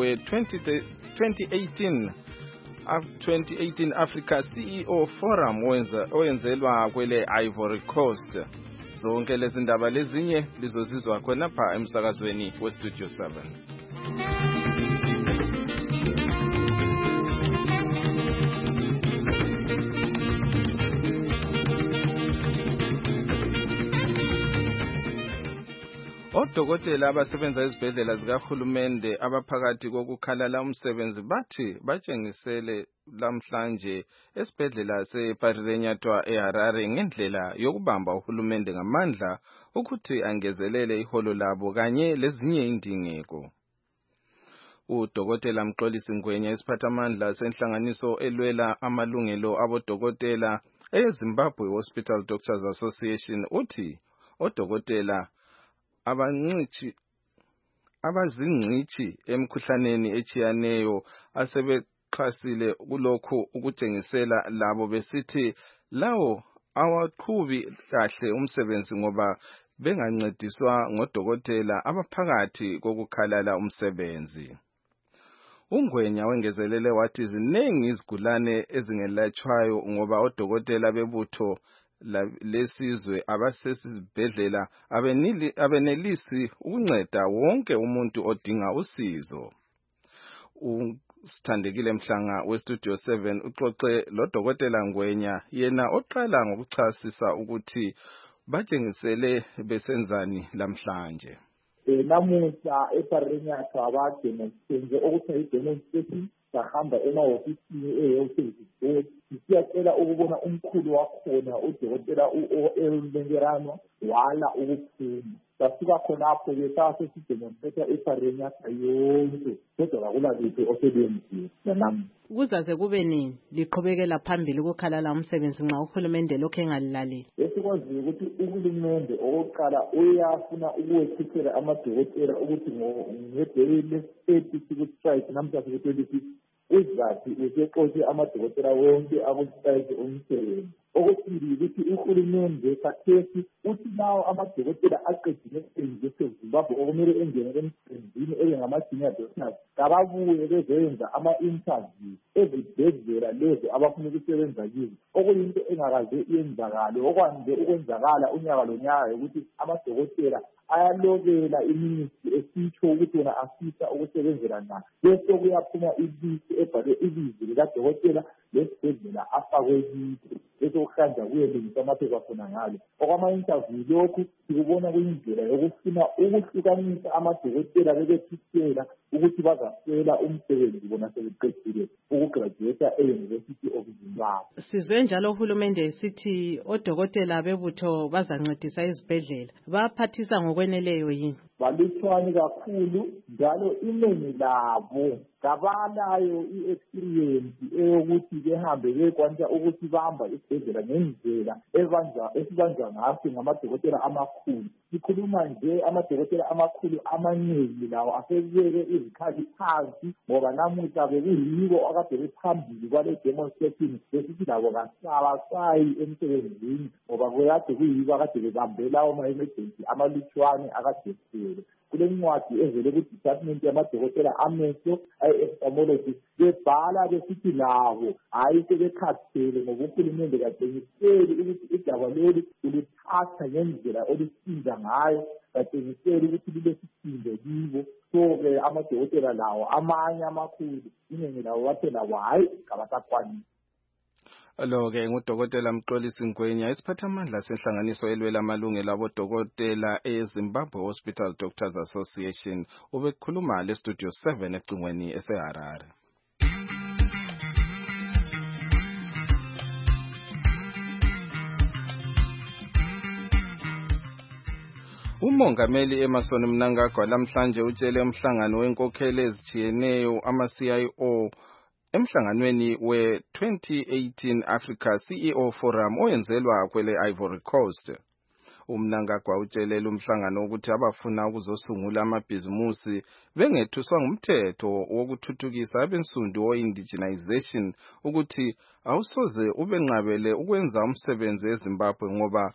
we-2018 Africa CEO Forum owenzelwa kwele Ivory Coast. Zonke lezi ndaba lezinye lizozizwa khonapha emsakazweni weStudio 7. Odokotela abasebenza ezibhedlela zikahulumende abaphakathi kokukhalala umsebenzi bathi batshengisele lamhlanje esibhedlela seParirenyatwa eHarare ngendlela yokubamba uhulumende ngamandla ukuthi angezelele iholo labo kanye lezinye indingeko. Udokotela Mxolisi Ngwenya isiphathamandla senhlanganiso elwela amalungelo abodokotela eZimbabwe Hospital Doctors Association uthi odokotela abazingcithi emkhuhlaneni echiyaneyo asebexhasile kulokhu ukutshengisela labo besithi lawo awaqhubi kahle umsebenzi ngoba bengancediswa ngodokotela abaphakathi kokukhalala umsebenzi. Ungwenya wengezelele wathi ziningi izigulane ezingelatshwayo ngoba odokotela bebutho lesizwe abasesibhedlela abenelisi ukunceda wonke umuntu odinga usizo. Sithandekile Mhlanga weStudio 7 uxoxe lodokotela Ngwenya yena oqala ngokuchasisa ukuthi batshengisele besenzani lamhlanje. Namuhla eParirenyatwa abagcina nje ukuthi i-demonstration sahamba emahofisini eHelsinki siyacela ukubona umkhulu wakhona udokotela u-O.L. Bengerano wala ukuphuma. Sasuka khonapho-ke sasesidemonstrata eParirenyatwa yonke kodwa kakulabitho osebenziwe nanamuhla. Kuzaze kube nini liqhubekela phambili ukukhalala umsebenzi nxa uhulumende lokhu engalilaleli? Esikwaziyo ukuthi uhulumende okokuqala uyafuna ukuwekhiphela amadokotela ukuthi ngedele 30 ku-strike namhla siku-26 uzathi usexotshe amadokotela wonke akustrike umsebenzi. Okwesibili ukuthi uhulumende khathesi uthi lawo amadokotela aqedile emsebenzini eseZimbabwe okumele engene emsebenzini ebe ngama-senior doctors kababuye bezoyenza ama-interview ezibhedlela lezo abafuna ukusebenza kizo, okuyinto engakaze iyenzakale. Okwande ukwenzakala unyaka lonyaka ukuthi amadokotela ayalobela iministry esitsho ukuthi wona afisa ukusebenzela nayo, bese kuyaphuma ilisi ebhalwe ibizo likadokotela lesibhedlela afakwe kiso, bese sokuhlanza kuyelungisa amaphepha khona ngalo. Okwama-interview lokhu sikubona kuyindlela yokufuna ukuhlukanisa amadokotela bebethithela ukuthi bazasela umsebenzi bona sebeqedile ukugraduate e-University of Zimbabwe. Sizwe njalo uhulumende esithi odokotela bebutho bazancedisa izibhedlela. Baphathisa ngokweneleyo yini? Balutshwane kakhulu njalo inengi labo kabalayo i-experience eyokuthi behambe bekwanisa ukuthi bamba isibhedlela ngendlela esibanjwa ngaso ngamadokotela amakhulu. Sikhuluma nje amadokotela amakhulu amaningi lawo asebeke izikhali phansi ngoba namuhla bekuyibo akade bephambili kwale demonstration besithi labo kasabasayi emsebenzini ngoba kuyade kuyibo akade bebambela ama-emergency amalutshwane akade kulencwadi evele ku-department yamadokotela amehlo ayi-ophthalmology bebhala besithi labo hayi sebekhathele ngoba uhulumende katshengiseli ukuthi idaba leli ulithatha ngendlela olusinda ngayo, katshengiseli ukuthi lilesisindo kibo. So-ke amadokotela lawo amanye amakhulu inengi lawo bathe labo hayi kabasakwanisi. Lo-ke ngudokotela Mxolisi Ngwenya, isiphathamandla senhlanganiso elwela amalungelo abodokotela eZimbabwe Hospital Doctors Association, ubekhuluma leStudio 7 ecingweni eseHarare. Umongameli Emmerson Mnangagwa lamhlanje utshele umhlangano wenkokheli ezitshiyeneyo ama-CIO emhlanganweni we-2018 Africa CEO Forum oyenzelwa kwele Ivory Coast. Mnangagwa utshelele umhlangano ukuthi abafuna ukuzosungula amabhizimusi bengethuswa ngumthetho wokuthuthukisa abensundu o-indigenization ukuthi awusoze ubenqabele ukwenza umsebenzi eZimbabwe ngoba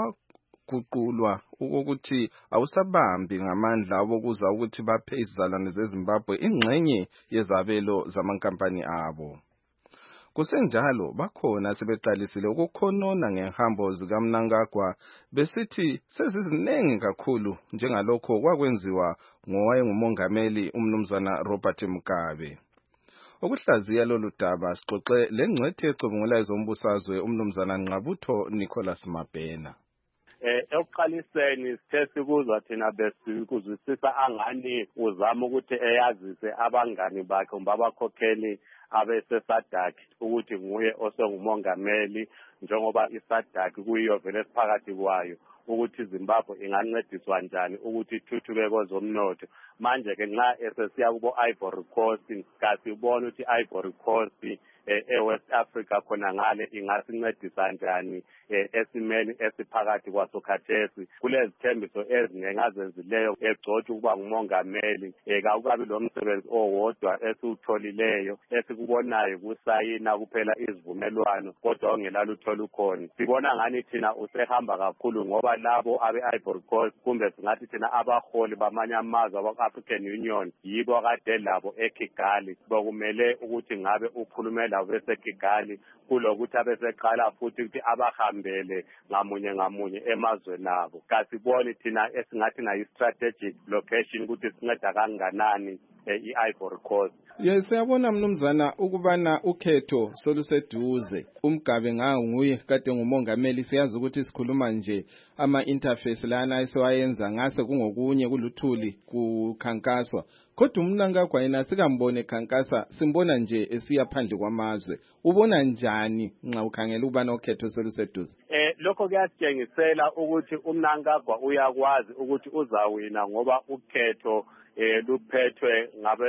guqulwa ukuthi awusabambi ngamandla abokuza ukuthi baphe izizalwane zeZimbabwe ingxenye yezabelo zamankampani abo. Kusenjalo bakhona sebeqalisile ukukhonona ngehambo zikaMnangagwa besithi sezizinengi kakhulu njengalokho kwakwenziwa ngowayengumongameli umnumzana Robert Mugabe. Ukuhlaziya lolu daba sixoxe lengcwethi ecubungula ezombusazwe umnumzana Nqabutho Nicholas Mabhena. Ekuqaliseni sithe sikuzwa thina besikuzwisisa angani uzama ukuthi eyazise abangani bakhe kumbe abakhokheli abeseSADC ukuthi nguye osengumongameli njengoba iSADC kuyiyo vele esiphakathi kwayo ukuthi iZimbabwe ingancediswa njani ukuthi ithuthuke kwezomnotho. Manje ke nxa esesiya kubo Ivory Coast kasibona ukuthi Ivory Coast eWest Africa khona ngale ingasincedisa njani esimeni esiphakathi kwaso khathesi. Kulezithembiso eziningi azenzileyo egcotsha ukuba ngumongameli kakukabi lo msebenzi owodwa esiwutholileyo esikubonayo kusayina kuphela izivumelwano kodwa ongelalutho lukhona. Sibona ngani thina usehamba kakhulu ngoba labo abe-Ivory Coast kumbe singathi thina abaholi bamanye amazwe aba-African Union yibo kade labo eKigali bekumele ukuthi ngabe ukhulume labo beseKigali kulokuthi abeseqala futhi ukuthi abahambele ngamunye emazweni abo. Kasiboni thina esingathi yi-strategic location ukuthi sinceda kanganani i-Ivory Coast. Yes, siyabona mnumzana ukubana ukhetho soluseduze. Mugabe nguye kade ngumongameli, siyazi ukuthi sikhuluma nje ama-interface lana esiwayenza ngase kungokunye kuluthuli kukhankaswa. Kodwa Mnangagwa yena sikambone ekhankasa, simbona nje esiya phandle kwamazwe. Ubona njani nxa ukhangela ukubana ukhetho soluseduze? Lokho kuyasitshengisela ukuthi uMnangagwa uyakwazi ukuthi uzawina ngoba ukhetho luphethwe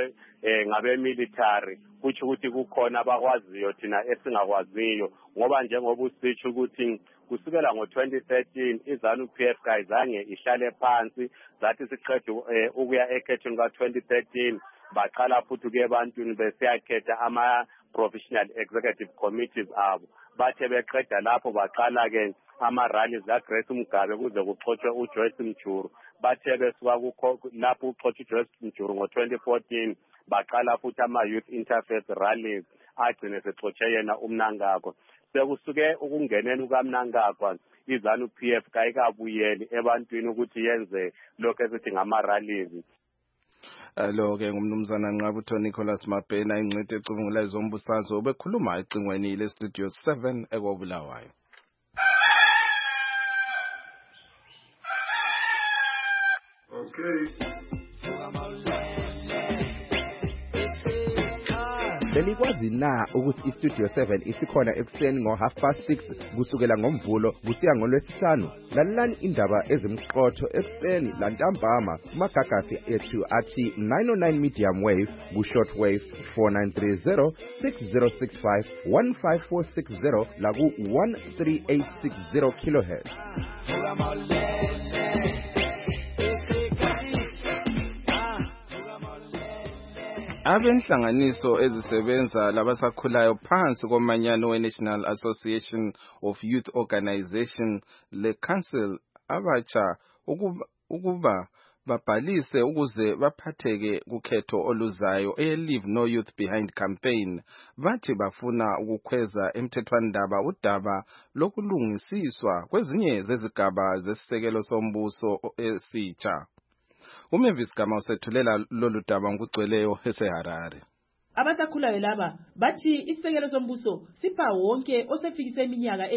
ngabe military, kuthi ukuthi kukhona abakwaziyo thina esingakwaziyo ngoba njengoba usitsho ukuthi kusukela ngo-2013 iZANU-PF kayizange ihlale phansi zathi siqede ukuya ekhethweni ka-2013 baqala futhi ke ebantwini besiyakhetha ama-professional executive committees abo. Bathe beqeda lapho baqala ke ama-rallies kaGrace Mugabe kuze kuxotshwe uJoyce Mjuru. Bathe besuka lapho uxotshwe uJoyce Mjuru ngo-2014 baqala futhi ama-youth interface rallies agcine sexotshe yena uMnangagwa. Sekusuke ukungeneni kukaMnangagwa iZANU-PF kayikabuyeli ebantwini ukuthi yenze lokho esithi ngama-rallies. Lo-ke ngumnumzana Nqabutho Nicholas Mabhena ingcwethi ecubungula ezombusazwe ubekhuluma ecingweni leStudio 7 ekwabulawayo. Belikwazi na ukuthi iStudio 7 isikhona ekuseni ngo6:30 kusukela ngoMvulo kusiya ngoLwesihlanu. Lalelani indaba ezimqotho ekuseni lantambama kumagagasi ethu athi 909 medium wave ku-short wave 4930 6065 15460 la ku-13860 kHz. Abenhlanganiso ezisebenza labasakhulayo phansi komanyano we-National Association of Youth Organization le Council abatsha ukuba babhalise ukuze baphatheke kukhetho oluzayo e-Leave No Youth Behind campaign. Bathi bafuna ukukhweza emthethwandaba udaba lokulungisiswa kwezinye zezigaba zesisekelo sombuso esitsha. Umevis Gama usethulela lolu daba ngugcweleyo eseHarare. Abasakhulayo laba bathi isisekelo sombuso sipha wonke osefikise iminyaka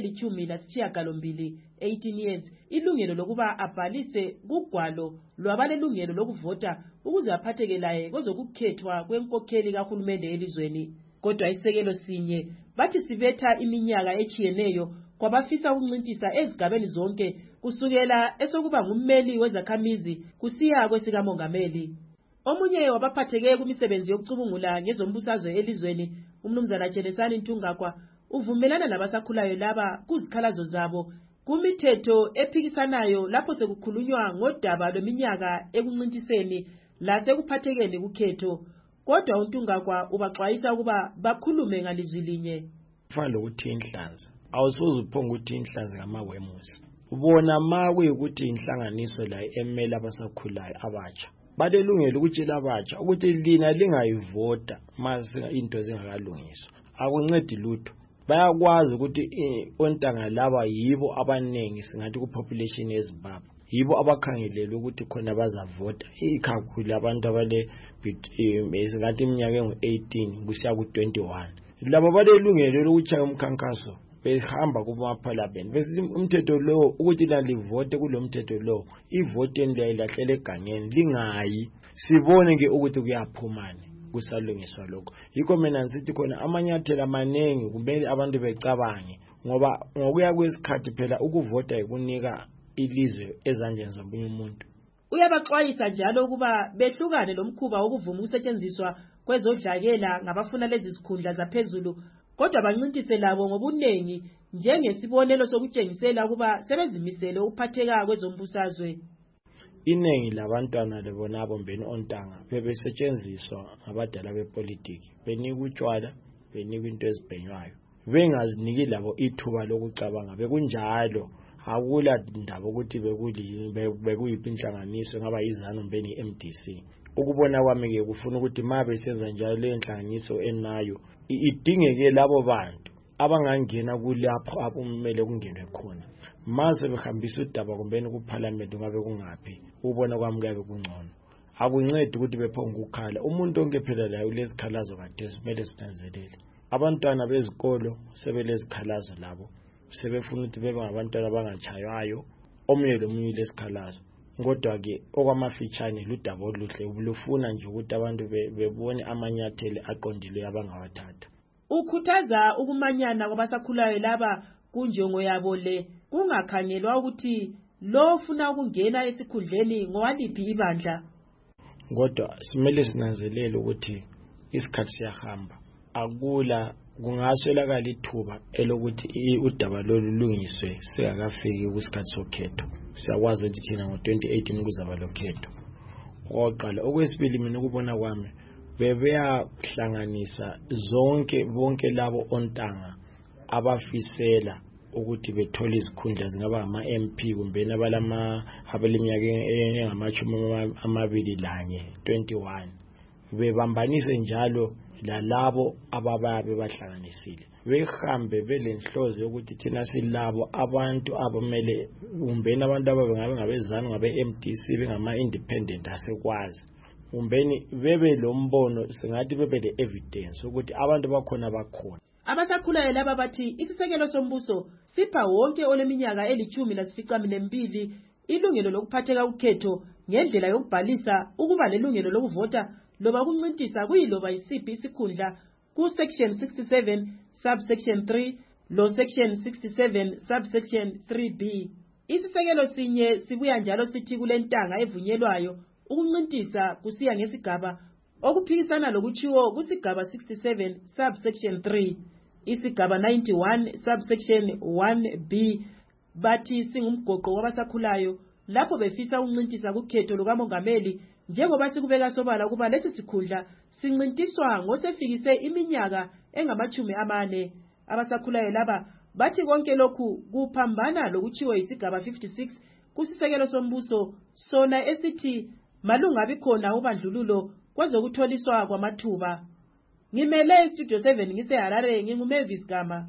eli-18 years ilungelo lokuba abhalise kugwalo lwabalelungelo lokuvota ukuze aphatheke laye kwezokukhethwa kwenkokheli kahulumende elizweni. Kodwa isisekelo sinye bathi sibetha iminyaka echiyeneyo kwabafisa ukuncintisa ezigabeni zonke kusukela esokuba ngummeli wezakhamizi kusiya kwesika mongameli. Omunye wabaphatheke kumisebenzi yokucubungula ngezombusazwe elizweni, umnumzana Jelesani Ntungakwa, uvumelana nabasakhulayo laba kuzikhalazo zabo kumithetho ephikisanayo lapho sekukhulunywa ngodaba lweminyaka ekuncintiseni lasekuphathekeni kukhetho. Kodwa uNtungakwa ubaxwayisa ukuba bakhulume ngalizwi linye. Kufanele ukuthi inhlanzi awusoze uphonga ukuthi inhlanzi ngamawemusi. Ubona ma kuyikuthi inhlanganiso la emela abasakhulayo abatsha balelungelo ukutshela abatsha ukuthi lina lingayivota mase into zingakalungiswa. Akuncedi lutho. Bayakwazi ukuthi ontanga laba yibo abanengi singathi ku population yeZimbabwe. Yibo abakhangelele ukuthi khona bazavota. Ikakhulu abantu abale singathi iminyaka engu-18 kusiya ku-21. Laba balelungelo lokuchaya umkhankaso behamba kuma parliament. Bese umthetho lo ukuthi lalivote kulomthetho lo ivote endiyayilahlela egangeni lingayi sibone ke ukuthi kuyaphumana kusalungiswa lokho. Yikho mina ngithi khona amanyathelo amanengi kumele abantu becabange ngoba ngokuya kwesikhathi phela ukuvota ikunika ilizwe ezandleni zomunye umuntu. Uyabaxwayisa njalo ukuba behlukane lomkhuba wokuvuma ukusetshenziswa kwezodlakela ngabafuna lezi zikhundla zaphezulu, kodwa bancintise labo ngobunengi njengesibonelo sokutshengisela ukuba sebezimisele ukuphatheka kwezombusazwe. Inengi labantwana lebonabo mbeni ontanga bebesetshenziswa ngabadala bepolitiki, benika utshwala, benika into ezibhenywayo, bengaziniki labo ithuba lokucabanga. Bekunjalo akula ndaba ukuthi bekuyiphi inhlanganiso ngaba izanu mbeni MDC. Ukubona kwami ke kufuna ukuthi mabe senza njalo le nhlanganiso enayo idingeke labo bantu abangangena kulapho abumele kungenwe khona. Mase behambisa udaba kumbeni kuParliament ngabe kungaphi ubona kwami kabe kungcono. Akuncedi ukuthi bephonga ukukhala. Umuntu onke phela la ulezikhalazo kade kumele sinanzelele. Abantwana bezikolo sebelezikhalazo labo sebefuna ukuthi bebe ngabantwana abangachaywayo omunye lomunye lesikhalazo. Kodwa ke okwamafitshane ludaba oluhle ubulufuna nje ukuthi abantu bebone amanyathelo aqondile abangawathatha. Ukhuthaza ukumanyana kwabasakhulayo laba kunjongo yabo le kungakhangelwa ukuthi lo ufuna ukungena esikhundleni ngowaliphi ibandla. Kodwa simele sinanzelele ukuthi isikhathi siyahamba. Akula kungaswelakala ithuba elokuthi udaba lolu lungiswe singakafiki kusikhathi sokhetho. Siyakwazi ukuthi thina ngo-2018 kuzaba lokhetho. Oqala okwesibili mina ukubona kwami bebeyahlanganisa bonke labo ontanga abafisela ukuthi bethole izikhundla zingaba ama-MP kumbe abaleminyaka engama-21 bebambanise njalo lalabo abababe bahlanganisile behambe belenhlozo yokuthi thina silabo abantu abamele umbeni abantu ababengabe ngabezana ngabe-MDC bengama-independent asekwazi umbeni bebe lombono singathi bebe le-evidence ukuthi abantu bakhona. Abasakhulayo laba bathi isisekelo sombuso sipha wonke oleminyaka eli-12 ilungelo lokuphatheka ukhetho ngendlela yokubhalisa ukuba lelungelo lokuvota loba ukuncintisa kuyiloba isiphi isikhundla ku-section 67 subsection 3 lo section 67 subsection 3b. Isisekelo sinye sibuya njalo sithi kulentanga evunyelwayo ukuncintisa kusiya ngesigaba okuphikisana lokutshiwo kusigaba 67 subsection 3. Isigaba 91 subsection 1b bathi singumgoqo wabasakhulayo lapho befisa ukuncintisa kukhetho lukamongameli njengoba sikubeka sobala ukuba lesi sikhundla sincintiswa ngosefikise iminyaka engama-40. Abasakhulayo laba bathi konke lokhu kuphambana lokutshiwo yisigaba 56 kusisekelo sombuso sona esithi malungabi khona ubandlululo kwezokutholiswa kwamathuba. Ngimele Studio 7 ngiseHarare nginguMavis Gama.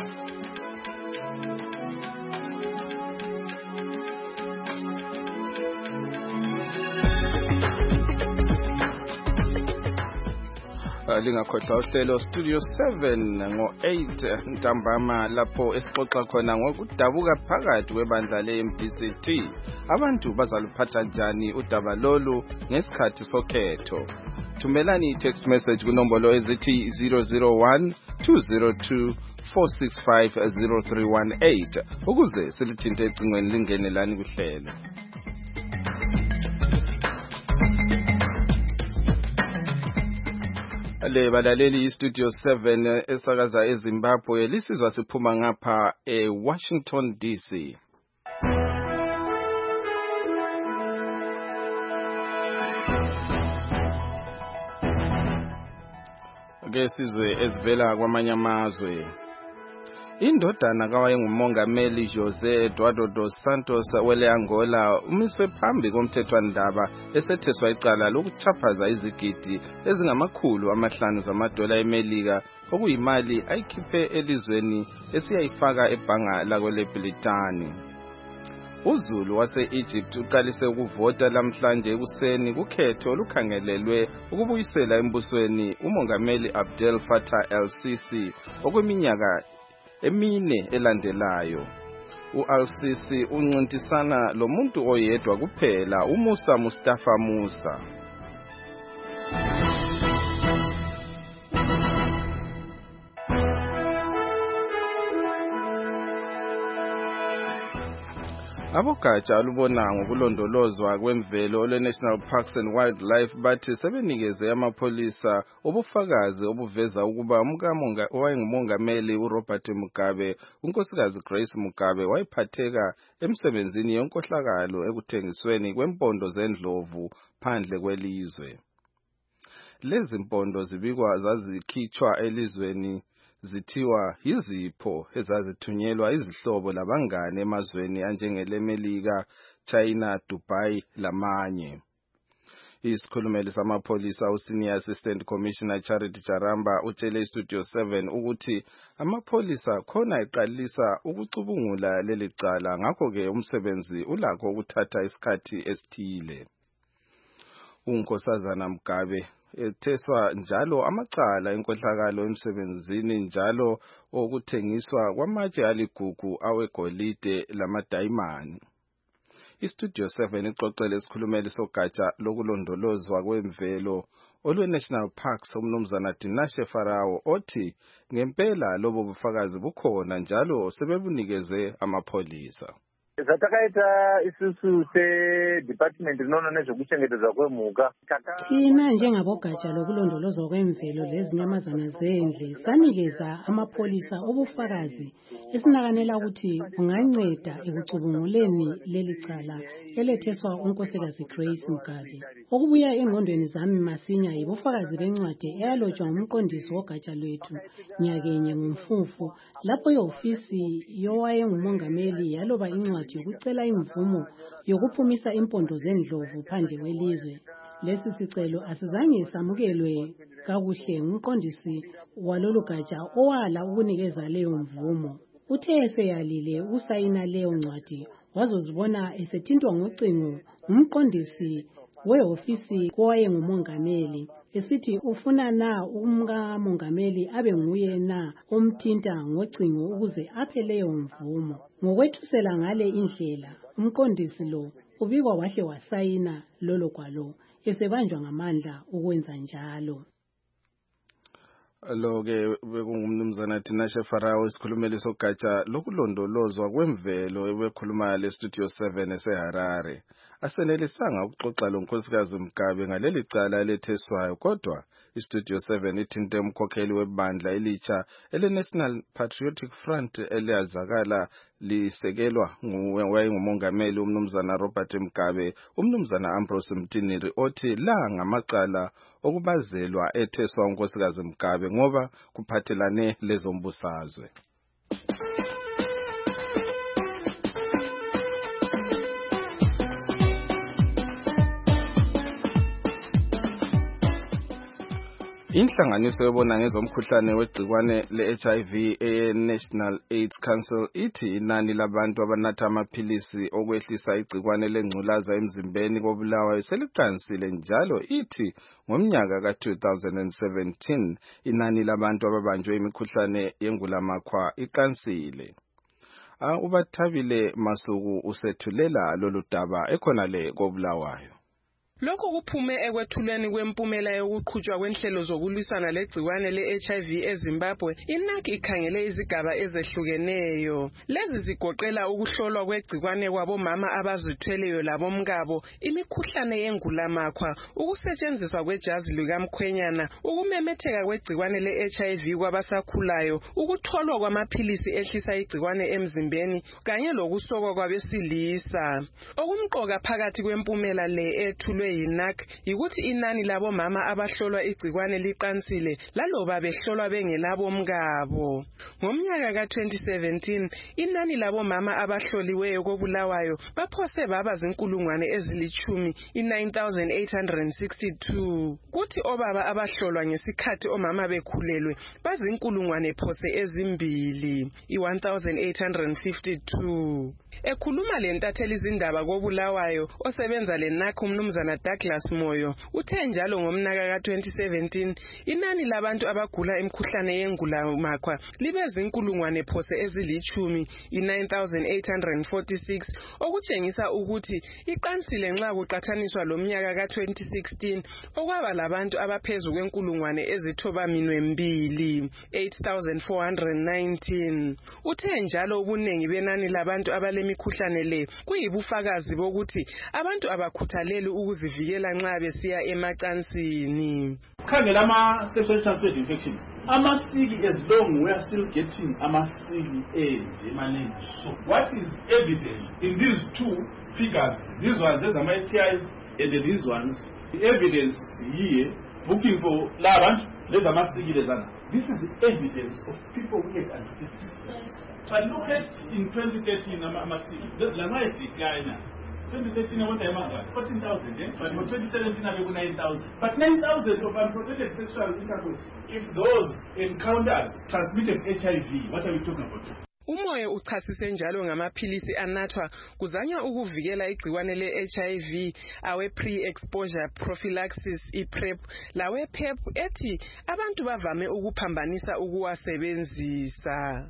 Lingakhohlwa uhlelo Studio 7 ngo-8 ntambama lapho esixoxa khona ngokudabuka phakathi kwebandla le-MDCT. Abantu bazaluphatha njani udaba lolu ngesikhathi sokhetho? Thumelani i-text message kunombolo ezithi 001 202 465 0318 ukuze silithinte ecingweni lingenelani kuhlelo. Le balaleli iStudio 7 esakaza eZimbabwe lisizwa siphuma ngapha eWashington DC. Ke sizwe ezivela kwamanye amazwe. Indodana kawayengumongameli Jose Eduardo dos Santos wele Angola umiswe phambi komthethwandaba esetheswa icala lokuchaphaza izigidi ezingama500 zamadola eMelika okuyimali ayikhiphe elizweni esiyayifaka ebhanga lakweleBritani. uZulu wase-Egypt uqalise ukuvota lamhlanje ekuseni kukhetho olukhangelelwe ukubuyisela embusweni umongameli Abdel Fattah el-Sisi okweminyaka emine elandelayo. U-al-Sisi uncintisana lomuntu oyedwa kuphela, uMusa Mustafa Musa. Abogatsha olubona ngokulondolozwa kwemvelo olwe-National Parks and Wildlife bathi sebenikeze amapholisa obufakazi obuveza ukuba owayengumongameli uRobert Mugabe, unkosikazi Grace Mugabe wayephatheka emsebenzini yonkohlakalo ekuthengisweni kwempondo zendlovu phandle kwelizwe. Lezi mpondo zibikwa zazikhitshwa elizweni zithiwa yizipho ezazithunyelwa izihlobo labangane emazweni anjengeleMelika, China, Dubai lamanye. Isikhulumeli samapholisa uSenior Assistant Commissioner Charity Charamba utshele iStudio 7 ukuthi amapholisa khona eqalisa ukucubungula leli cala, ngakho ke umsebenzi ulakho ukuthatha isikhathi esithile. uNkosazana Mugabe etheswa njalo amacala enkohlakalo emsebenzini njalo okuthengiswa kwamatshe aligugu awegolide lamadayimani. iStudio 7 ixoxele isikhulumeli sogatsha lokulondolozwa kwemvelo olwe-National Parks umnumzana Dinashe Farao othi ngempela lobo bufakazi bukhona njalo sebebunikeze amapholisa. Zatakaita isusu se-department rinoona nezvekuchengetedzwa kwemhuka. Thina njengabogatsha lokulondolozwa kwemvelo lezinyamazana zendle sanikeza amapholisa obufakazi esinakanela ukuthi kunganceda ekucubunguleni leli cala eletheswa unkosikazi Grace Mugabe. Okubuya engqondweni zami masinya yibufakazi bencwadi eyalotshwa ngumqondisi wogatsha lwethu nyakenye ngumfumfu lapho ihofisi yowayengumongameli yaloba incwadi yokucela imvumo yokuphumisa impondo zendlovu phandle kwelizwe. Lesi sicelo asizange samukelwe kakuhle ngumqondisi walolu gatsha owala ukunikeza leyo mvumo. Uthe eseyalile usayina leyo ncwadi wazozibona esethintwa ngocingo ngumqondisi wehofisi kowayengumongameli esithi ufuna na umkamongameli abe nguye na omthinta ngocingo ukuze aphe leyo mvumo. Ngokwethusela ngale indlela umqondisi lo ubikwa wahle wasayina lolo gwalo esebanjwa ngamandla ukwenza njalo. Lo-ke bekungumnumzana Tinashe Farao isikhulumeli sogatsha lokulondolozwa kwemvelo ebekhuluma le-Studio 7 eseHarare. Asenelisanga ukuxoxa lo nkosikazi Mgabe ngaleli cala eletheswayo, kodwa iStudio 7 ithinte umkhokheli webandla elitsha ele-National Patriotic Front eliyazakala lisekelwa wayengumongameli umnumzana Robert Mgabe, umnumzana Ambrose Mtiniri othi la ngamacala okubazelwa etheswa unkosikazi Mgabe ngoba kuphathelane lezombusazwe. Inhlanganiso yobona ngezomkhuhlane wegcikwane le-HIV e-National AIDS Council ithi inani labantu abanatha amaphilisi okwehlisa igcikwane lengculaza emzimbeni koBulawayo seliqansile njalo ithi ngomnyaka ka-2017 inani labantu ababanjwe imikhuhlane yengulamakhwa iqansile. Ubathabile Masuku usethulela lolu daba ekhonale koBulawayo. Lokhu kuphume ekwethulweni kwempumela yokuqhutshwa kwenhlelo zokulwisana legciwane le-HIV eZimbabwe. INAC ikhangele izigaba ezehlukeneyo. Lezi zigoqela ukuhlolwa kwegciwane kwabomama abazithweleyo labomkabo, imikhuhlane yengulamakhwa, ukusetshenziswa kwejazi likamkhwenyana, ukumemetheka kwegciwane le-HIV kwabasakhulayo, ukutholwa kwamaphilisi ehlisa igciwane emzimbeni kanye lokusokwa kwabesilisa. Okumqoka phakathi kwempumela le ethulwe yiNAC yikuthi inani labomama abahlolwa igcikwane liqansile laloba behlolwa bengelabomkabo. Ngomnyaka ka-2017 inani labomama abahloliweyo koBulawayo baphose baba zinkulungwane ezilitshumi, 9,862. Kuthi obaba abahlolwa ngesikhathi omama bekhulelwe bazinkulungwane phose ezimbili, 1,852. Ekhuluma lentatheli izindaba koBulawayo osebenza leNAC umnumzana Douglas Moyo uthe njalo ngomnyaka ka-2017 inani labantu abagula imikhuhlane yengulamakhwa libe zinkulungwane phose ezilitshumi, 9,846, okutshengisa ukuthi iqansile nxa kuqathaniswa lomnyaka ka-2016 okwaba labantu abaphezu kwenkulungwane ezithobaminwembili, 8,419. Uthe njalo ubunengi benani labantu abalemikhuhlane le kuyibufakazi bokuthi abantu abakhuthaleli ukuzivikela nxa besiya emacansini. Khangela ama-sexually transmitted infections. Amasiki, as long we are still getting amasiki emaningi. So what is evident in these two figures, these ones, these are my STIs, and these ones, the evidence here, booking for Laurent, these are amasiki lezana. This is the evidence of people who get antibiotics. But look at in 2013, amasiki, the line decline. 2013 I want 14,000, but for 2017 I have 9,000. But 9,000 of unprotected sexual intercourse. If those encounters transmitted HIV, what are we talking about? Umoya uchasise njalo ngamaphilisi anathwa kuzanywa ukuvikela igciwane le-HIV awe pre-exposure prophylaxis iPrEP lawe PEP ethi abantu bavame ukuphambanisa ukuwasebenzisa.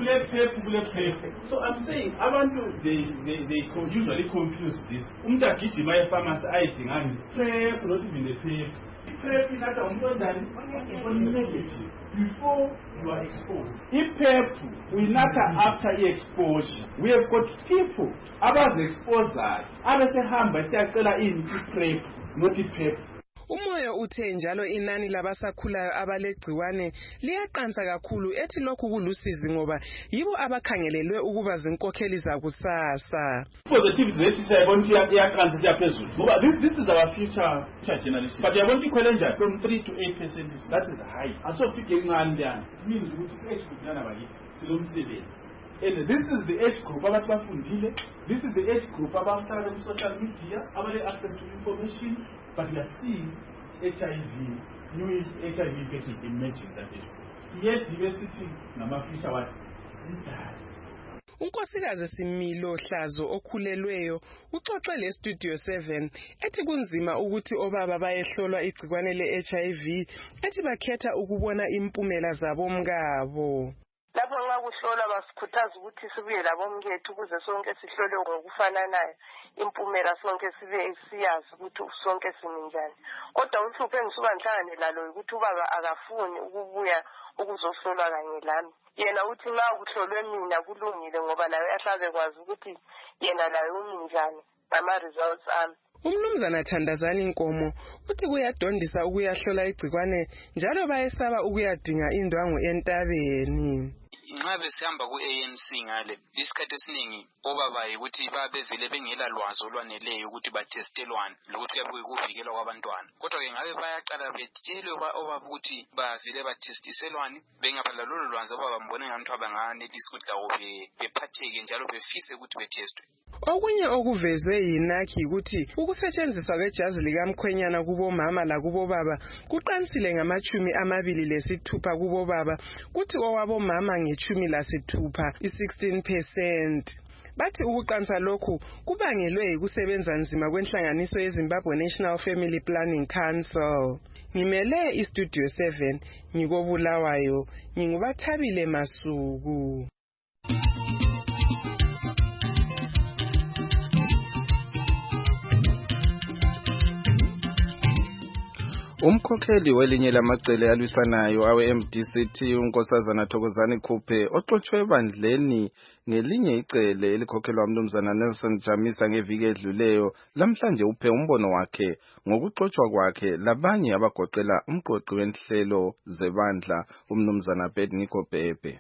So I'm saying abantu they usually confuse this. Umuntu agijima epharmacy ayidingani PrEP, not even the PrEP. PrEP inatha umntondani negative before you are exposed. PrEP uyinatha after exposure. We have got people abazi-exposed abesehamba siyacela iPrEP, not iPrEP. Umoya uthe njalo inani labasakhulayo abalegciwane liyaqansa kakhulu ethi lokhu kulusizi ngoba yibo abakhangelelwe ukuba zinkokheli zakusasa. Positivity rate sayibona iyaqansa siyaphezulu ngoba this is our future generation. But yabona ikhwele from 3 to 8%, that is high. Asofike incane lana. It means ukuthi age group lana bakithi silomsebenzi. And this is the age group abantu bafundile. This is the age group abahlala on social media, abale access to information. But we are seeing HIV, new HIV infections emerging that age. Yet diversity namafuture what? Unkosikazi Similo Hlazo okhulelweyo uxoxe le-Studio 7 ethi kunzima ukuthi obaba bayehlolwa igcikwane le-HIV ethi bakhetha ukubona impumela zabomkabo. Lapho nxa kuhlola basikhuthaza ukuthi sibuye labomkethu ukuze sonke sihlole ngokufananayo impumela sonke sibe siyazi ukuthi sonke simi njani. Kodwa uhlupho engisuka ngihlangane lalo ukuthi ubaba akafuni ukubuya ukuzohlolwa kanye lami. Yena uthi nxa kuhlolwe mina kulungile ngoba naye ahlabe kwazi ukuthi yena laye umi njani ama-results ami. Umnumzana Thandazani Nkomo uthi kuyadondisa ukuyahlola igcikwane njalo bayesaba ukuyadinga indwangu entabeni. Nxa besihamba ku-ANC ngale isikhathi esiningi obaba ukuthi babevele bengela lwazi olwaneleyo ukuthi bathestelwane lokuthi kuyabe kuvikelwa kwabantwana. Kodwa-ke ngabe bayaqala betshelwe obaba ukuthi bavele bathestiselwane bengaba lalolo lwazi obaba mbone ngathi abanganelisa ukuthi lawo bephatheke njalo befise ukuthi bethestwe. Okunye okuvezwe yinakhi ukuthi ukusetshenziswa kwejazi likamkhwenyana kubomama lakubobaba kuqansile ngama-26 kubobaba kuthi owabomama nge-16 i-16%. Bathi ukuqansa lokhu kubangelwe yikusebenza nzima kwenhlanganiso yeZimbabwe National Family Planning Council. Ngimele iStudio 7 ngikobulawayo ngingubathabile Masuku. Umkhokheli welinye lamacele alwisanayo awe-MDCT unkosazana Thokozani Khuphe oxotshwe ebandleni ngelinye icele elikhokhelwa umnumzana Nelson Chamisa ngeviki edluleyo lamhlanje uphe umbono wakhe ngokuxotshwa kwakhe labanye abagoqela umqoqi wenhlelo zebandla umnumzana Abednego Bhebhe.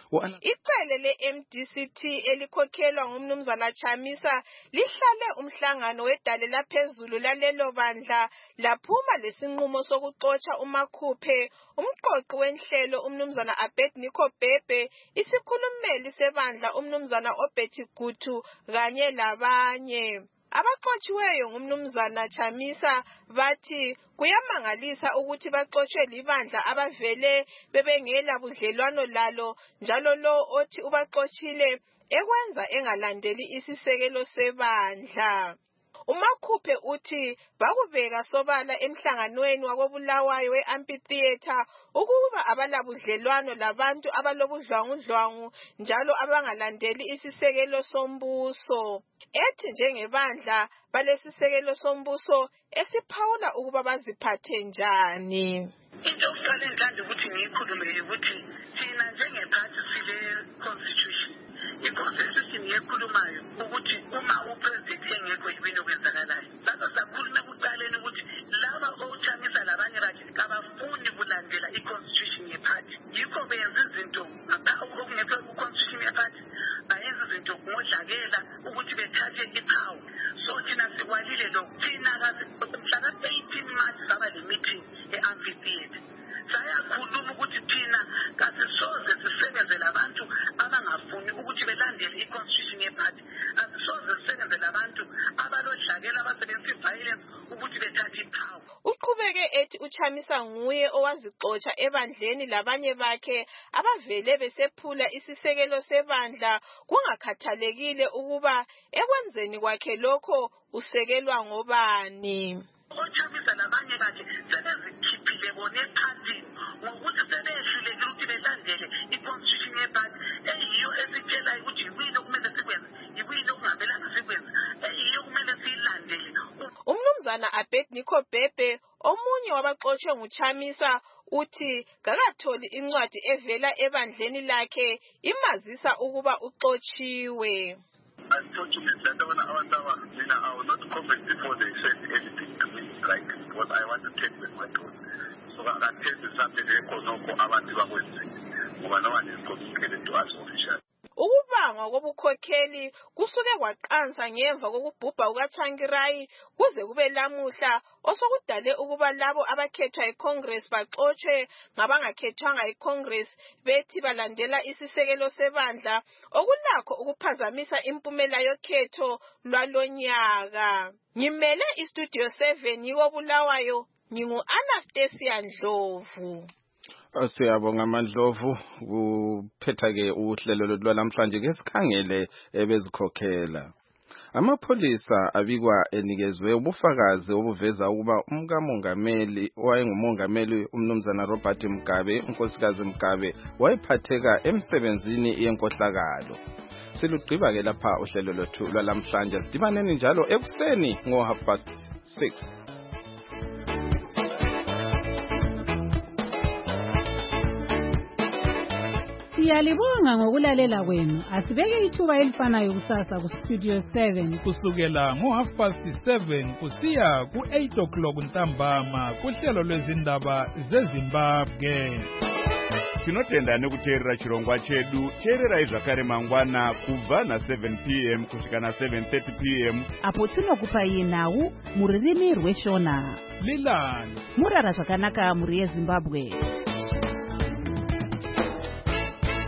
Icele le-MDCT elikhokhelwa ngumnumzana Chamisa lihlale umhlangano wedale laphezulu lalelo bandla laphuma lesinqumo sokuxotsha uMakhuphe, umqoqi wenhlelo umnumzana Abednego Bhebhe, isikhulumeli sebandla umnumzana Obeti Gutu kanye labanye. Abaxotshiweyo ngumnumzana Chamisa bathi kuyamangalisa ukuthi baxotshwe libandla abavele bebengela budlelwano lalo njalo lo othi ubaxotshile ekwenza engalandeli isisekelo sebandla. uMakhuphe uthi bakubeka sobala emhlanganweni wakobulawayo we-amphitheater ukuba abalabudlelwano labantu abalobudlwangudlwangu njalo abangalandeli isisekelo sombuso. Ethi njengebandla balesisekelo sombuso esiphawula ukuba baziphathe njani. Into okuqala engithanda ukuthi ngiyikhulumele ukuthi thina njengephathi sile constitution. I-constitution yekhulumayo ukuthi uma upresident engekho yibini okwenzakalayo. Lapho sakhuluma ekuqaleni ukuthi laba oChamisa labanye bakhe kabafuni kulandela i-constitution yephathi. Yikho benza izinto okungekho ku-constitution yephathi bayenza izinto ngodlakela ukuthi bethathe iphawu. So thina sikwalile lokhu. Thina mhla ka-18 March saba le meeting e-amphitheater. Sayakhuluma ukuthi thina kasisoze sisebenzele abantu abangafuni ukuthi belandele i-constitution yephathi. Asisoze sisebenzele abantu abalodlakela abasebenzisa i-violence ukuthi bethathe iphawu. Uqhubeke ethi uChamisa nguye owazixotsha ebandleni labanye bakhe abavele besephula isisekelo sebandla kungakhathalekile ukuba ekwenzeni kwakhe lokho usekelwa ngobani. OChamisa labanye bakhe sebezikhiphile bona ephathini ngokuthi sebehlulekile ukuthi belandele i-constitution yephathi eyiyo esitshelayo ukuthi yikuyini okumele sikwenze, yikuyini okungamelanga sikwenze, eyiyo kumele siyilandele. Umnumzana Abednego Bhebhe omunye wabaxotshwe nguChamisa uthi kakatholi incwadi evela ebandleni lakhe imazisa ukuba uxotshiwe. Unfortunately, I don't want I will not comment before they said anything to me, right? Because I want to take them my own. So I can tell you something they call no abantu bakwenze. Ngoba no one is communicated to us officially. Ukubangwa kobukhokheli kusuke kwaqansa ngemva kokubhubha kukaTsvangirai kuze kube lamuhla osokudale ukuba labo abakhethwa yiCongress baxotshwe ngabangakhethwanga yiCongress bethi balandela isisekelo sebandla okulakho ukuphazamisa impumela yokhetho lwalonyaka. Ngimele iStudio 7 yikobulawayo ngingu-Anastasia Ndlovu. Siyabonga Mandlovu kuphetha ke uhlelo lolwa namhlanje ke sikhangele ebezikhokhela. Amapholisa abikwa enikezwe ubufakazi obuveza ukuba umkamongameli wayengumongameli umnumzana Robert Mugabe, unkosikazi Mugabe, wayephatheka emsebenzini yenkohlakalo. Silugqiba ke lapha uhlelo lwethu lwalamhlanje. Sidibaneni njalo ekuseni ngo6:30. Siyalibonga ngokulalela kwenu. Asibeke ithuba elifanayo kusasa ku Studio 7 kusukela ngo7:30 kusiya ku8 ntambama kuhlelo lwezindaba zeZimbabwe. Tinotenda nekuteerera chirongwa chedu. Teererai zvakare mangwana kubva na7 p.m. kusvika na7:30 p.m. apo tinokupai nhau mururimi rweshona. Lilani murara zvakanaka muri yeZimbabwe.